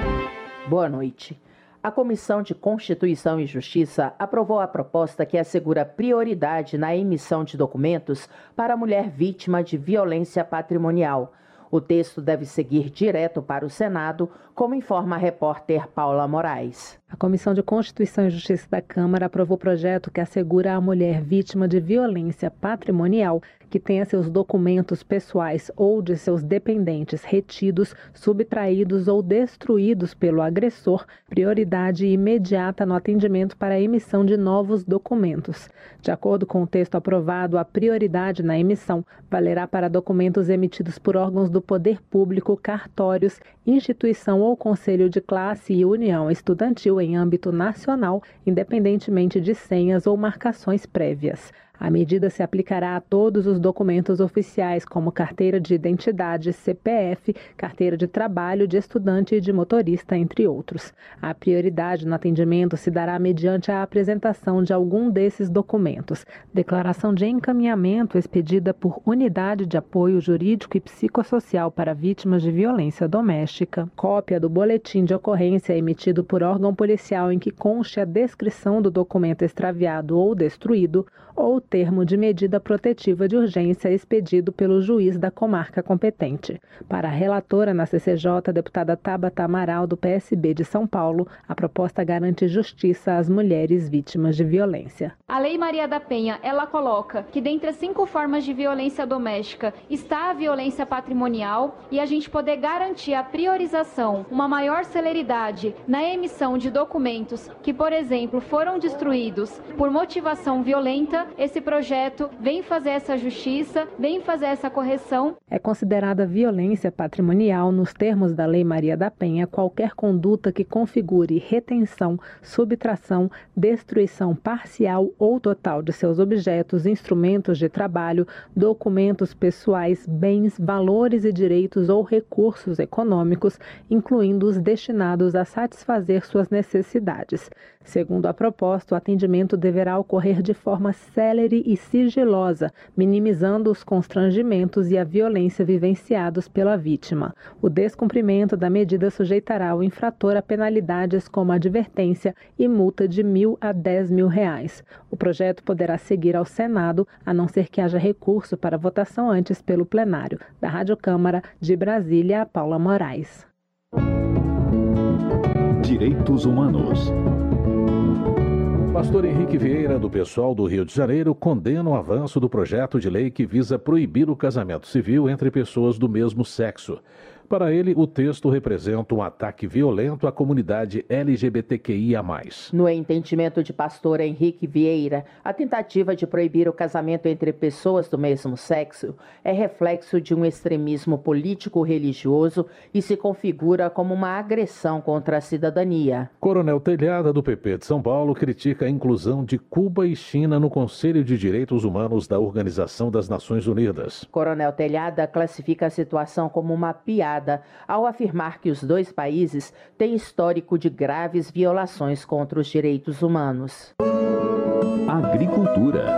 Boa noite. A Comissão de Constituição e Justiça aprovou a proposta que assegura prioridade na emissão de documentos para a mulher vítima de violência patrimonial. O texto deve seguir direto para o Senado, como informa a repórter Paula Moraes. A Comissão de Constituição e Justiça da Câmara aprovou o projeto que assegura à mulher vítima de violência patrimonial que tenha seus documentos pessoais ou de seus dependentes retidos, subtraídos ou destruídos pelo agressor, prioridade imediata no atendimento para a emissão de novos documentos. De acordo com o texto aprovado, a prioridade na emissão valerá para documentos emitidos por órgãos do poder público, cartórios, instituição ou conselho de classe e união estudantil em âmbito nacional, independentemente de senhas ou marcações prévias. A medida se aplicará a todos os documentos oficiais, como carteira de identidade, CPF, carteira de trabalho, de estudante e de motorista, entre outros. A prioridade no atendimento se dará mediante a apresentação de algum desses documentos: declaração de encaminhamento expedida por Unidade de Apoio Jurídico e Psicossocial para Vítimas de Violência Doméstica, cópia do boletim de ocorrência emitido por órgão policial em que conste a descrição do documento extraviado ou destruído, ou termo de medida protetiva de urgência expedido pelo juiz da comarca competente. Para a relatora na CCJ, a deputada Tabata Amaral, do PSB de São Paulo, a proposta garante justiça às mulheres vítimas de violência. A Lei Maria da Penha, ela coloca que dentre as 5 formas de violência doméstica está a violência patrimonial, e a gente poder garantir a priorização, uma maior celeridade na emissão de documentos que, por exemplo, foram destruídos por motivação violenta. Esse projeto vem fazer essa justiça, vem fazer essa correção. É considerada violência patrimonial, nos termos da Lei Maria da Penha, qualquer conduta que configure retenção, subtração, destruição parcial ou total de seus objetos, instrumentos de trabalho, documentos pessoais, bens, valores e direitos ou recursos econômicos, incluindo os destinados a satisfazer suas necessidades. Segundo a proposta, o atendimento deverá ocorrer de forma célere e sigilosa, minimizando os constrangimentos e a violência vivenciados pela vítima. O descumprimento da medida sujeitará o infrator a penalidades como advertência e multa de R$ 1.000 a R$ 10.000. O projeto poderá seguir ao Senado, a não ser que haja recurso para votação antes pelo plenário. Da Rádio Câmara, de Brasília, Paula Moraes. Direitos Humanos. Pastor Henrique Vieira, do PSOL do Rio de Janeiro, condena o avanço do projeto de lei que visa proibir o casamento civil entre pessoas do mesmo sexo. Para ele, o texto representa um ataque violento à comunidade LGBTQIA+. No entendimento de pastor Henrique Vieira, a tentativa de proibir o casamento entre pessoas do mesmo sexo é reflexo de um extremismo político-religioso e se configura como uma agressão contra a cidadania. Coronel Telhada, do PP de São Paulo, critica a inclusão de Cuba e China no Conselho de Direitos Humanos da Organização das Nações Unidas. Coronel Telhada classifica a situação como uma piada ao afirmar que os dois países têm histórico de graves violações contra os direitos humanos. Agricultura.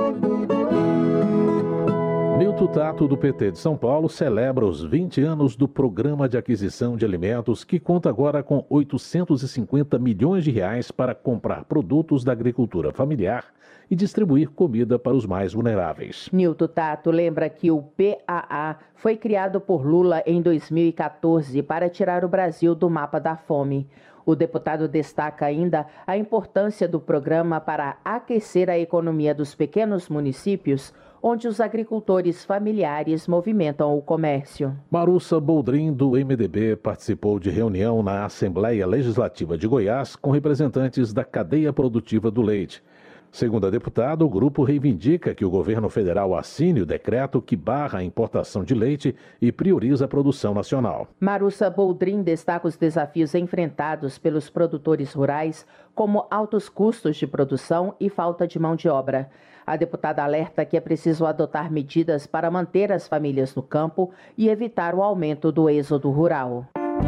Nilton Tato, do PT de São Paulo, celebra os 20 anos do Programa de Aquisição de Alimentos, que conta agora com R$ 850 milhões para comprar produtos da agricultura familiar e distribuir comida para os mais vulneráveis. Nilton Tato lembra que o PAA foi criado por Lula em 2014 para tirar o Brasil do mapa da fome. O deputado destaca ainda a importância do programa para aquecer a economia dos pequenos municípios, onde os agricultores familiares movimentam o comércio. Marussa Boldrin, do MDB, participou de reunião na Assembleia Legislativa de Goiás com representantes da cadeia produtiva do leite. Segundo a deputada, o grupo reivindica que o governo federal assine o decreto que barra a importação de leite e prioriza a produção nacional. Marussa Boldrin destaca os desafios enfrentados pelos produtores rurais, como altos custos de produção e falta de mão de obra. A deputada alerta que é preciso adotar medidas para manter as famílias no campo e evitar o aumento do êxodo rural.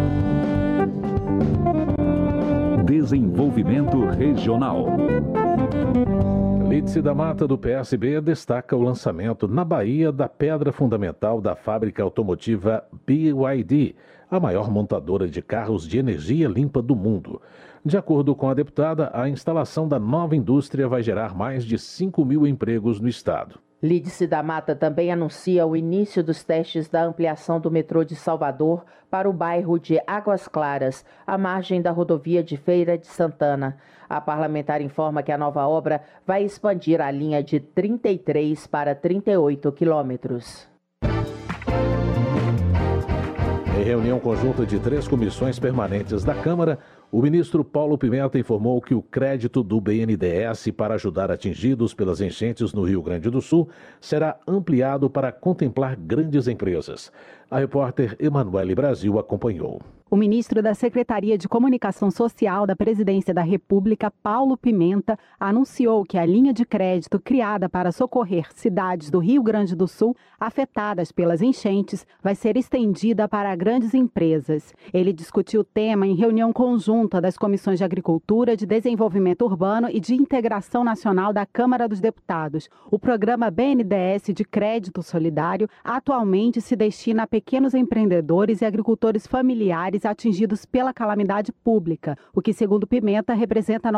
Desenvolvimento regional. Lídice da Mata, do PSB, destaca o lançamento na Bahia da pedra fundamental da fábrica automotiva BYD, a maior montadora de carros de energia limpa do mundo. De acordo com a deputada, a instalação da nova indústria vai gerar mais de 5 mil empregos no estado. Lídice da Mata também anuncia o início dos testes da ampliação do metrô de Salvador para o bairro de Águas Claras, à margem da rodovia de Feira de Santana. A parlamentar informa que a nova obra vai expandir a linha de 33 para 38 quilômetros. Em reunião conjunta de 3 comissões permanentes da Câmara, o ministro Paulo Pimenta informou que o crédito do BNDES para ajudar atingidos pelas enchentes no Rio Grande do Sul será ampliado para contemplar grandes empresas. A repórter Emanuele Brasil acompanhou. O ministro da Secretaria de Comunicação Social da Presidência da República, Paulo Pimenta, anunciou que a linha de crédito criada para socorrer cidades do Rio Grande do Sul afetadas pelas enchentes vai ser estendida para grandes empresas. Ele discutiu o tema em reunião conjunta das Comissões de Agricultura, de Desenvolvimento Urbano e de Integração Nacional da Câmara dos Deputados. O programa BNDES de Crédito Solidário atualmente se destina a pequenos empreendedores e agricultores familiares atingidos pela calamidade pública, o que, segundo Pimenta, representa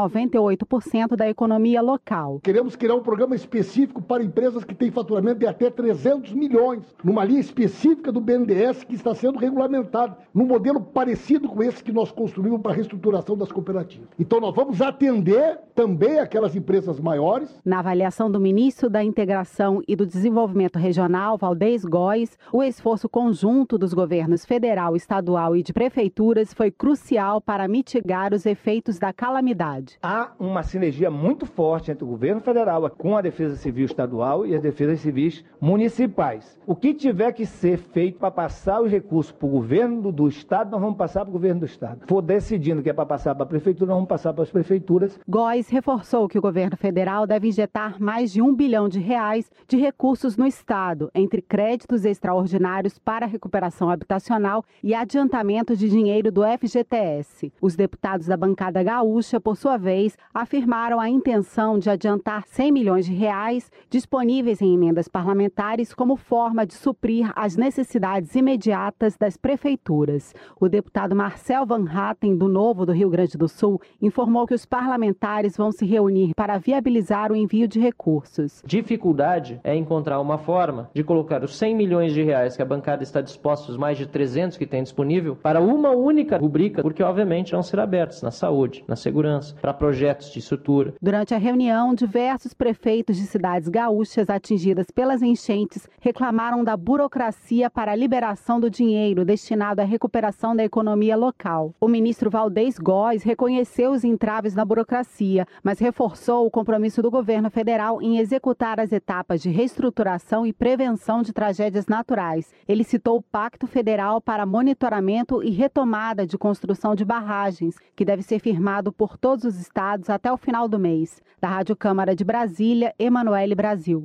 98% da economia local. Queremos criar um programa específico para empresas que têm faturamento de até 300 milhões, numa linha específica do BNDES que está sendo regulamentado, num modelo parecido com esse que nós construímos para a reestruturação das cooperativas. Então nós vamos atender também aquelas empresas maiores. Na avaliação do ministro da Integração e do Desenvolvimento Regional, Valdez Góes, o esforço conjunto dos governos federal, estadual e de prefeituras foi crucial para mitigar os efeitos da calamidade. Há uma sinergia muito forte entre o governo federal com a Defesa Civil Estadual e as Defesas Civis Municipais. O que tiver que ser feito para passar os recursos para o governo do Estado, nós vamos passar para o governo do Estado. For decidindo que é para passar para a prefeitura, nós vamos passar para as prefeituras. Góes reforçou que o governo federal deve injetar mais de R$1 bilhão de recursos no Estado, entre créditos extraordinários para a recuperação habitacional e adiantamento de dinheiro do FGTS. Os deputados da bancada gaúcha, por sua vez, afirmaram a intenção de adiantar R$100 milhões disponíveis em emendas parlamentares como forma de suprir as necessidades imediatas das prefeituras. O deputado Marcel Van Hatten, do Novo do Rio Grande do Sul, informou que os parlamentares vão se reunir para viabilizar o envio de recursos. Dificuldade é encontrar uma forma de colocar os R$100 milhões que a bancada está disposta, os mais de 300 que tem disponível, para uma única rubrica, porque obviamente vão ser abertos na saúde, na segurança, para projetos de estrutura. Durante a reunião, diversos prefeitos de cidades gaúchas atingidas pelas enchentes reclamaram da burocracia para a liberação do dinheiro destinado à recuperação da economia local. O ministro Valdez Góes reconheceu os entraves na burocracia, mas reforçou o compromisso do governo federal em executar as etapas de reestruturação e prevenção de tragédias naturais. Ele citou o Pacto Federal para monitoramento e retomada de construção de barragens, que deve ser firmado por todos os estados até o final do mês. Da Rádio Câmara de Brasília, Emanuele Brasil.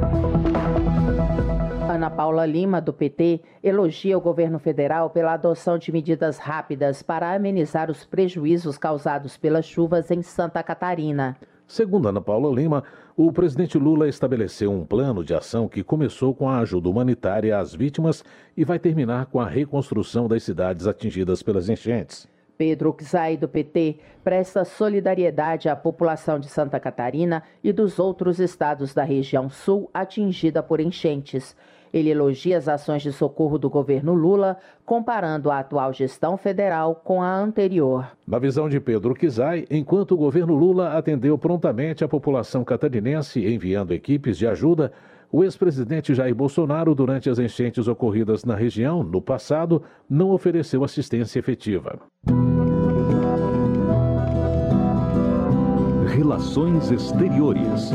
Ana Paula Lima, do PT, elogia o governo federal pela adoção de medidas rápidas para amenizar os prejuízos causados pelas chuvas em Santa Catarina. Segundo Ana Paula Lima, o presidente Lula estabeleceu um plano de ação que começou com a ajuda humanitária às vítimas e vai terminar com a reconstrução das cidades atingidas pelas enchentes. Pedro Uczai, do PT, presta solidariedade à população de Santa Catarina e dos outros estados da região sul atingida por enchentes. Ele elogia as ações de socorro do governo Lula, comparando a atual gestão federal com a anterior. Na visão de Pedro Uczai, enquanto o governo Lula atendeu prontamente a população catarinense enviando equipes de ajuda, o ex-presidente Jair Bolsonaro, durante as enchentes ocorridas na região no passado, não ofereceu assistência efetiva. Relações Exteriores.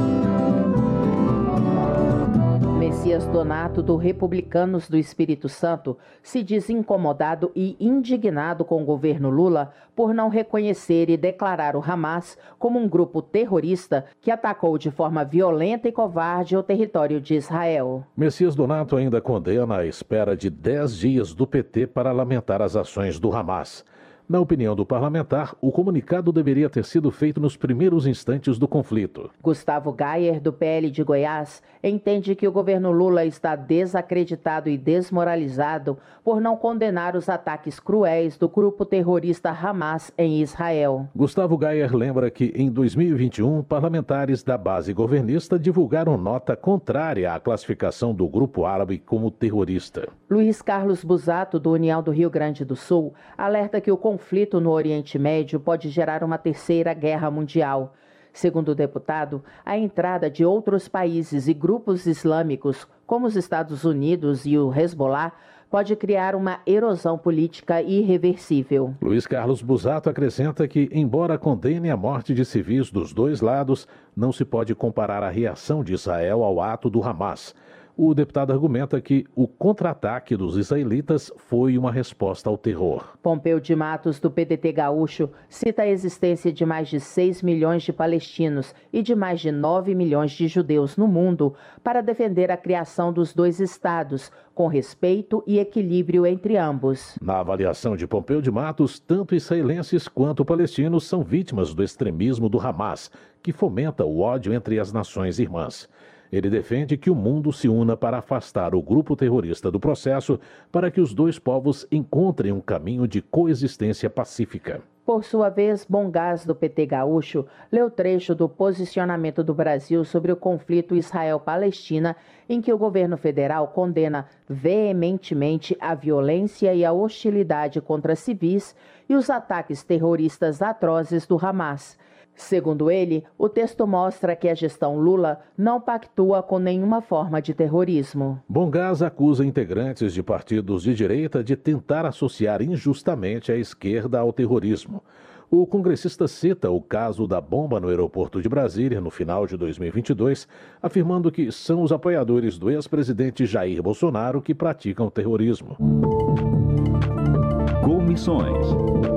Messias Donato, do Republicanos do Espírito Santo, se diz incomodado e indignado com o governo Lula por não reconhecer e declarar o Hamas como um grupo terrorista que atacou de forma violenta e covarde o território de Israel. Messias Donato ainda condena a espera de 10 dias do PT para lamentar as ações do Hamas. Na opinião do parlamentar, o comunicado deveria ter sido feito nos primeiros instantes do conflito. Gustavo Gayer, do PL de Goiás, entende que o governo Lula está desacreditado e desmoralizado por não condenar os ataques cruéis do grupo terrorista Hamas em Israel. Gustavo Gayer lembra que, em 2021, parlamentares da base governista divulgaram nota contrária à classificação do grupo árabe como terrorista. Luiz Carlos Busato, do União do Rio Grande do Sul, alerta que o conflito no Oriente Médio pode gerar uma terceira guerra mundial. Segundo o deputado, a entrada de outros países e grupos islâmicos, como os Estados Unidos e o Hezbollah, pode criar uma erosão política irreversível. Luiz Carlos Busato acrescenta que, embora condene a morte de civis dos dois lados, não se pode comparar a reação de Israel ao ato do Hamas. O deputado argumenta que o contra-ataque dos israelitas foi uma resposta ao terror. Pompeu de Matos, do PDT gaúcho, cita a existência de mais de 6 milhões de palestinos e de mais de 9 milhões de judeus no mundo para defender a criação dos dois estados, com respeito e equilíbrio entre ambos. Na avaliação de Pompeu de Matos, tanto israelenses quanto palestinos são vítimas do extremismo do Hamas, que fomenta o ódio entre as nações irmãs. Ele defende que o mundo se una para afastar o grupo terrorista do processo para que os dois povos encontrem um caminho de coexistência pacífica. Por sua vez, Bongás, do PT gaúcho, leu trecho do posicionamento do Brasil sobre o conflito Israel-Palestina, em que o governo federal condena veementemente a violência e a hostilidade contra civis e os ataques terroristas atrozes do Hamas. Segundo ele, o texto mostra que a gestão Lula não pactua com nenhuma forma de terrorismo. Bongás acusa integrantes de partidos de direita de tentar associar injustamente a esquerda ao terrorismo. O congressista cita o caso da bomba no aeroporto de Brasília no final de 2022, afirmando que são os apoiadores do ex-presidente Jair Bolsonaro que praticam terrorismo. Comissões.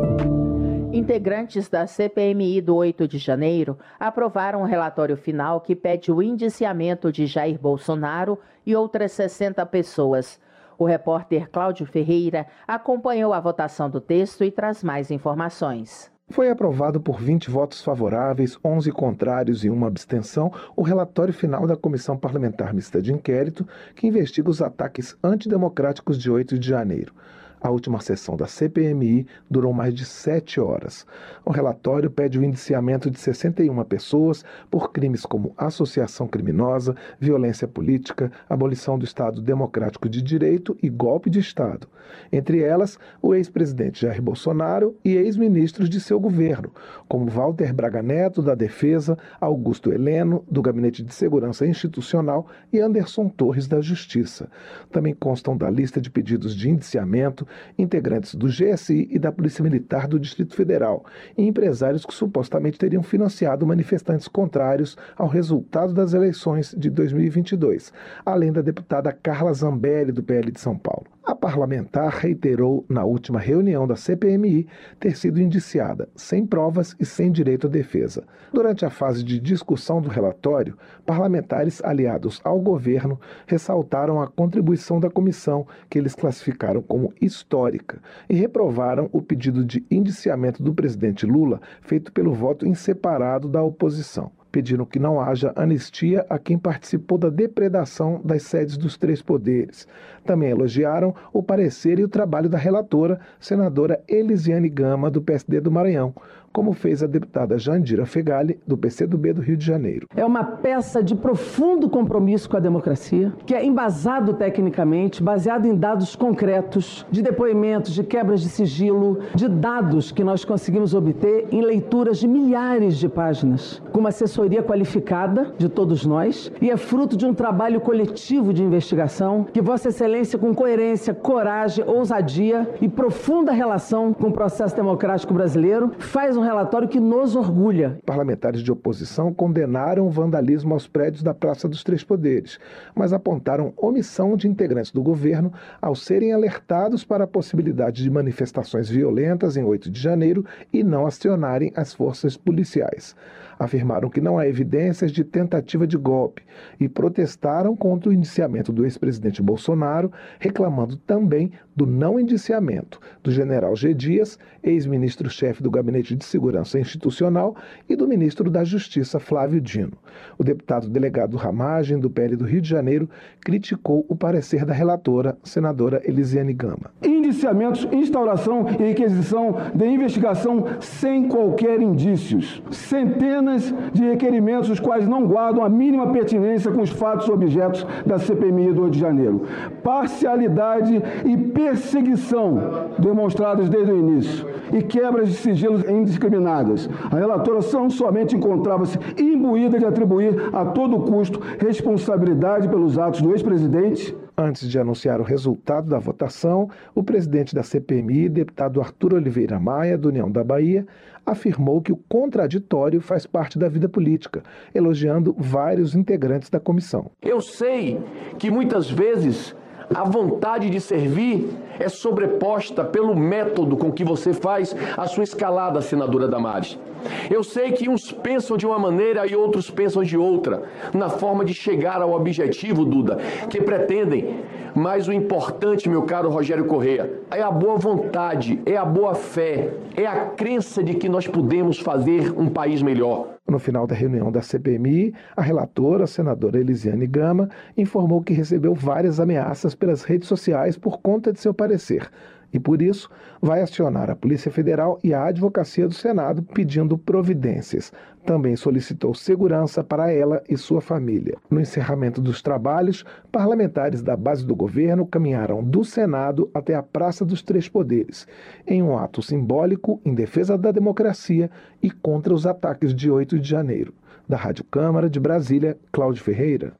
Integrantes da CPMI do 8 de janeiro aprovaram um relatório final que pede o indiciamento de Jair Bolsonaro e outras 60 pessoas. O repórter Cláudio Ferreira acompanhou a votação do texto e traz mais informações. Foi aprovado por 20 votos favoráveis, 11 contrários e uma abstenção o relatório final da Comissão Parlamentar Mista de Inquérito, que investiga os ataques antidemocráticos de 8 de janeiro. A última sessão da CPMI durou mais de 7 horas. O relatório pede o indiciamento de 61 pessoas por crimes como associação criminosa, violência política, abolição do Estado Democrático de Direito e golpe de Estado. Entre elas, o ex-presidente Jair Bolsonaro e ex-ministros de seu governo, como Walter Braga Neto, da Defesa, Augusto Heleno, do Gabinete de Segurança Institucional e Anderson Torres, da Justiça. Também constam da lista de pedidos de indiciamento integrantes do GSI e da Polícia Militar do Distrito Federal e empresários que supostamente teriam financiado manifestantes contrários ao resultado das eleições de 2022, além da deputada Carla Zambelli, do PL de São Paulo. A parlamentar reiterou na última reunião da CPMI ter sido indiciada, sem provas e sem direito à defesa. Durante a fase de discussão do relatório, parlamentares aliados ao governo ressaltaram a contribuição da comissão, que eles classificaram como histórica, e reprovaram o pedido de indiciamento do presidente Lula feito pelo voto em separado da oposição. Pediram que não haja anistia a quem participou da depredação das sedes dos três poderes. Também elogiaram o parecer e o trabalho da relatora, senadora Elisiane Gama, do PSD do Maranhão, como fez a deputada Jandira Fegali, do PCdoB do Rio de Janeiro. É uma peça de profundo compromisso com a democracia, que é embasado tecnicamente, baseado em dados concretos, de depoimentos, de quebras de sigilo, de dados que nós conseguimos obter em leituras de milhares de páginas, com uma assessoria qualificada de todos nós, e é fruto de um trabalho coletivo de investigação que Vossa Excelência, com coerência, coragem, ousadia e profunda relação com o processo democrático brasileiro, faz um relatório que nos orgulha. Parlamentares de oposição condenaram o vandalismo aos prédios da Praça dos Três Poderes, mas apontaram omissão de integrantes do governo ao serem alertados para a possibilidade de manifestações violentas em 8 de janeiro e não acionarem as forças policiais. Afirmaram que não há evidências de tentativa de golpe e protestaram contra o indiciamento do ex-presidente Bolsonaro, reclamando também do não indiciamento do general G. Dias, ex-ministro-chefe do Gabinete de Segurança Institucional, e do ministro da Justiça, Flávio Dino. O deputado delegado Ramagem, do PL do Rio de Janeiro, criticou o parecer da relatora, senadora Elisiane Gama. Indiciamentos, instauração e requisição de investigação sem qualquer indícios. Centenas de requerimentos os quais não guardam a mínima pertinência com os fatos objetos da CPMI do 8 de janeiro. Parcialidade e perseguição demonstradas desde o início e quebras de sigilos indiscriminadas. A relatora não somente encontrava-se imbuída de atribuir a todo custo responsabilidade pelos atos do ex-presidente. Antes de anunciar o resultado da votação, o presidente da CPMI, deputado Arthur Oliveira Maia, do União da Bahia, afirmou que o contraditório faz parte da vida política, elogiando vários integrantes da comissão. Eu sei que muitas vezes a vontade de servir é sobreposta pelo método com que você faz a sua escalada, senadora Damares. Eu sei que uns pensam de uma maneira e outros pensam de outra, na forma de chegar ao objetivo, Duda, que pretendem. Mas o importante, meu caro Rogério Corrêa, é a boa vontade, é a boa fé, é a crença de que nós podemos fazer um país melhor. No final da reunião da CPMI, a relatora, a senadora Elisiane Gama, informou que recebeu várias ameaças pelas redes sociais por conta de seu parecer e, por isso, vai acionar a Polícia Federal e a Advocacia do Senado pedindo providências. Também solicitou segurança para ela e sua família. No encerramento dos trabalhos, parlamentares da base do governo caminharam do Senado até a Praça dos Três Poderes, em um ato simbólico em defesa da democracia e contra os ataques de 8 de janeiro. Da Rádio Câmara de Brasília, Cláudio Ferreira.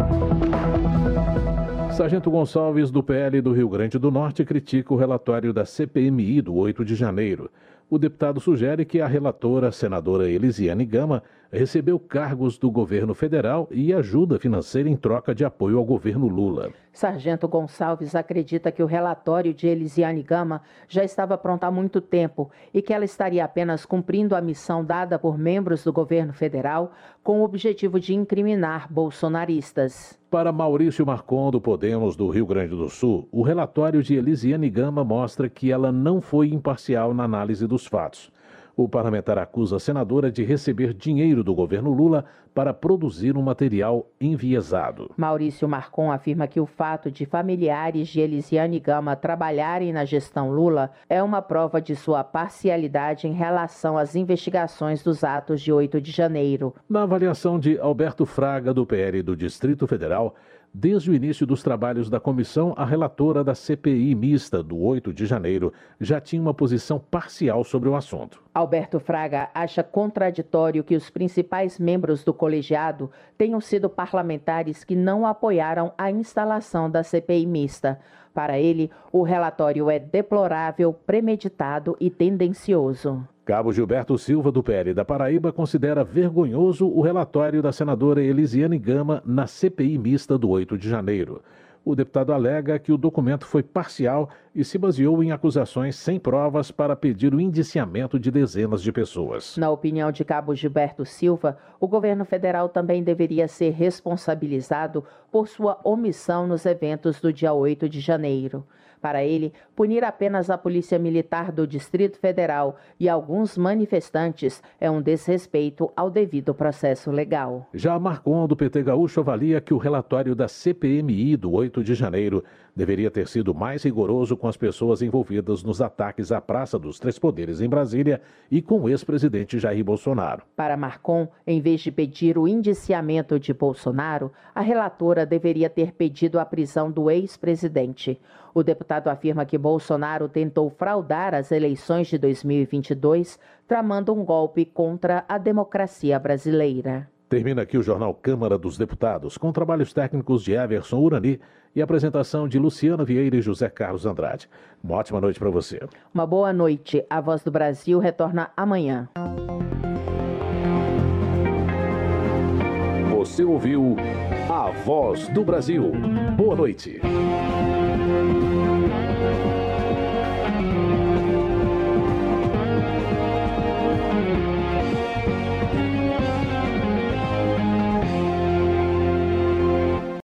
Sargento Gonçalves, do PL do Rio Grande do Norte, critica o relatório da CPMI do 8 de janeiro. O deputado sugere que a relatora, senadora Elisiane Gama, recebeu cargos do governo federal e ajuda financeira em troca de apoio ao governo Lula. Sargento Gonçalves acredita que o relatório de Elisiane Gama já estava pronto há muito tempo e que ela estaria apenas cumprindo a missão dada por membros do governo federal com o objetivo de incriminar bolsonaristas. Para Maurício Marcon, do Podemos do Rio Grande do Sul, o relatório de Elisiane Gama mostra que ela não foi imparcial na análise dos fatos. O parlamentar acusa a senadora de receber dinheiro do governo Lula para produzir um material enviesado. Maurício Marcon afirma que o fato de familiares de Elisiane Gama trabalharem na gestão Lula é uma prova de sua parcialidade em relação às investigações dos atos de 8 de janeiro. Na avaliação de Alberto Fraga, do PL do Distrito Federal, desde o início dos trabalhos da comissão, a relatora da CPI mista do 8 de janeiro já tinha uma posição parcial sobre o assunto. Alberto Fraga acha contraditório que os principais membros do colegiado tenham sido parlamentares que não apoiaram a instalação da CPI mista. Para ele, o relatório é deplorável, premeditado e tendencioso. Cabo Gilberto Silva, do PL da Paraíba, considera vergonhoso o relatório da senadora Elisiane Gama na CPI mista do 8 de janeiro. O deputado alega que o documento foi parcial e se baseou em acusações sem provas para pedir o indiciamento de dezenas de pessoas. Na opinião de Cabo Gilberto Silva, o governo federal também deveria ser responsabilizado por sua omissão nos eventos do dia 8 de janeiro. Para ele, punir apenas a Polícia Militar do Distrito Federal e alguns manifestantes é um desrespeito ao devido processo legal. Já Marcon, do PT Gaúcho, avalia que o relatório da CPMI do 8 de janeiro deveria ter sido mais rigoroso com as pessoas envolvidas nos ataques à Praça dos Três Poderes em Brasília e com o ex-presidente Jair Bolsonaro. Para Marcon, em vez de pedir o indiciamento de Bolsonaro, a relatora deveria ter pedido a prisão do ex-presidente. O deputado afirma que Bolsonaro tentou fraudar as eleições de 2022, tramando um golpe contra a democracia brasileira. Termina aqui o Jornal Câmara dos Deputados, com trabalhos técnicos de Everson Urani e apresentação de Luciana Vieira e José Carlos Andrade. Uma ótima noite para você. Uma boa noite. A Voz do Brasil retorna amanhã. Você ouviu A Voz do Brasil. Boa noite.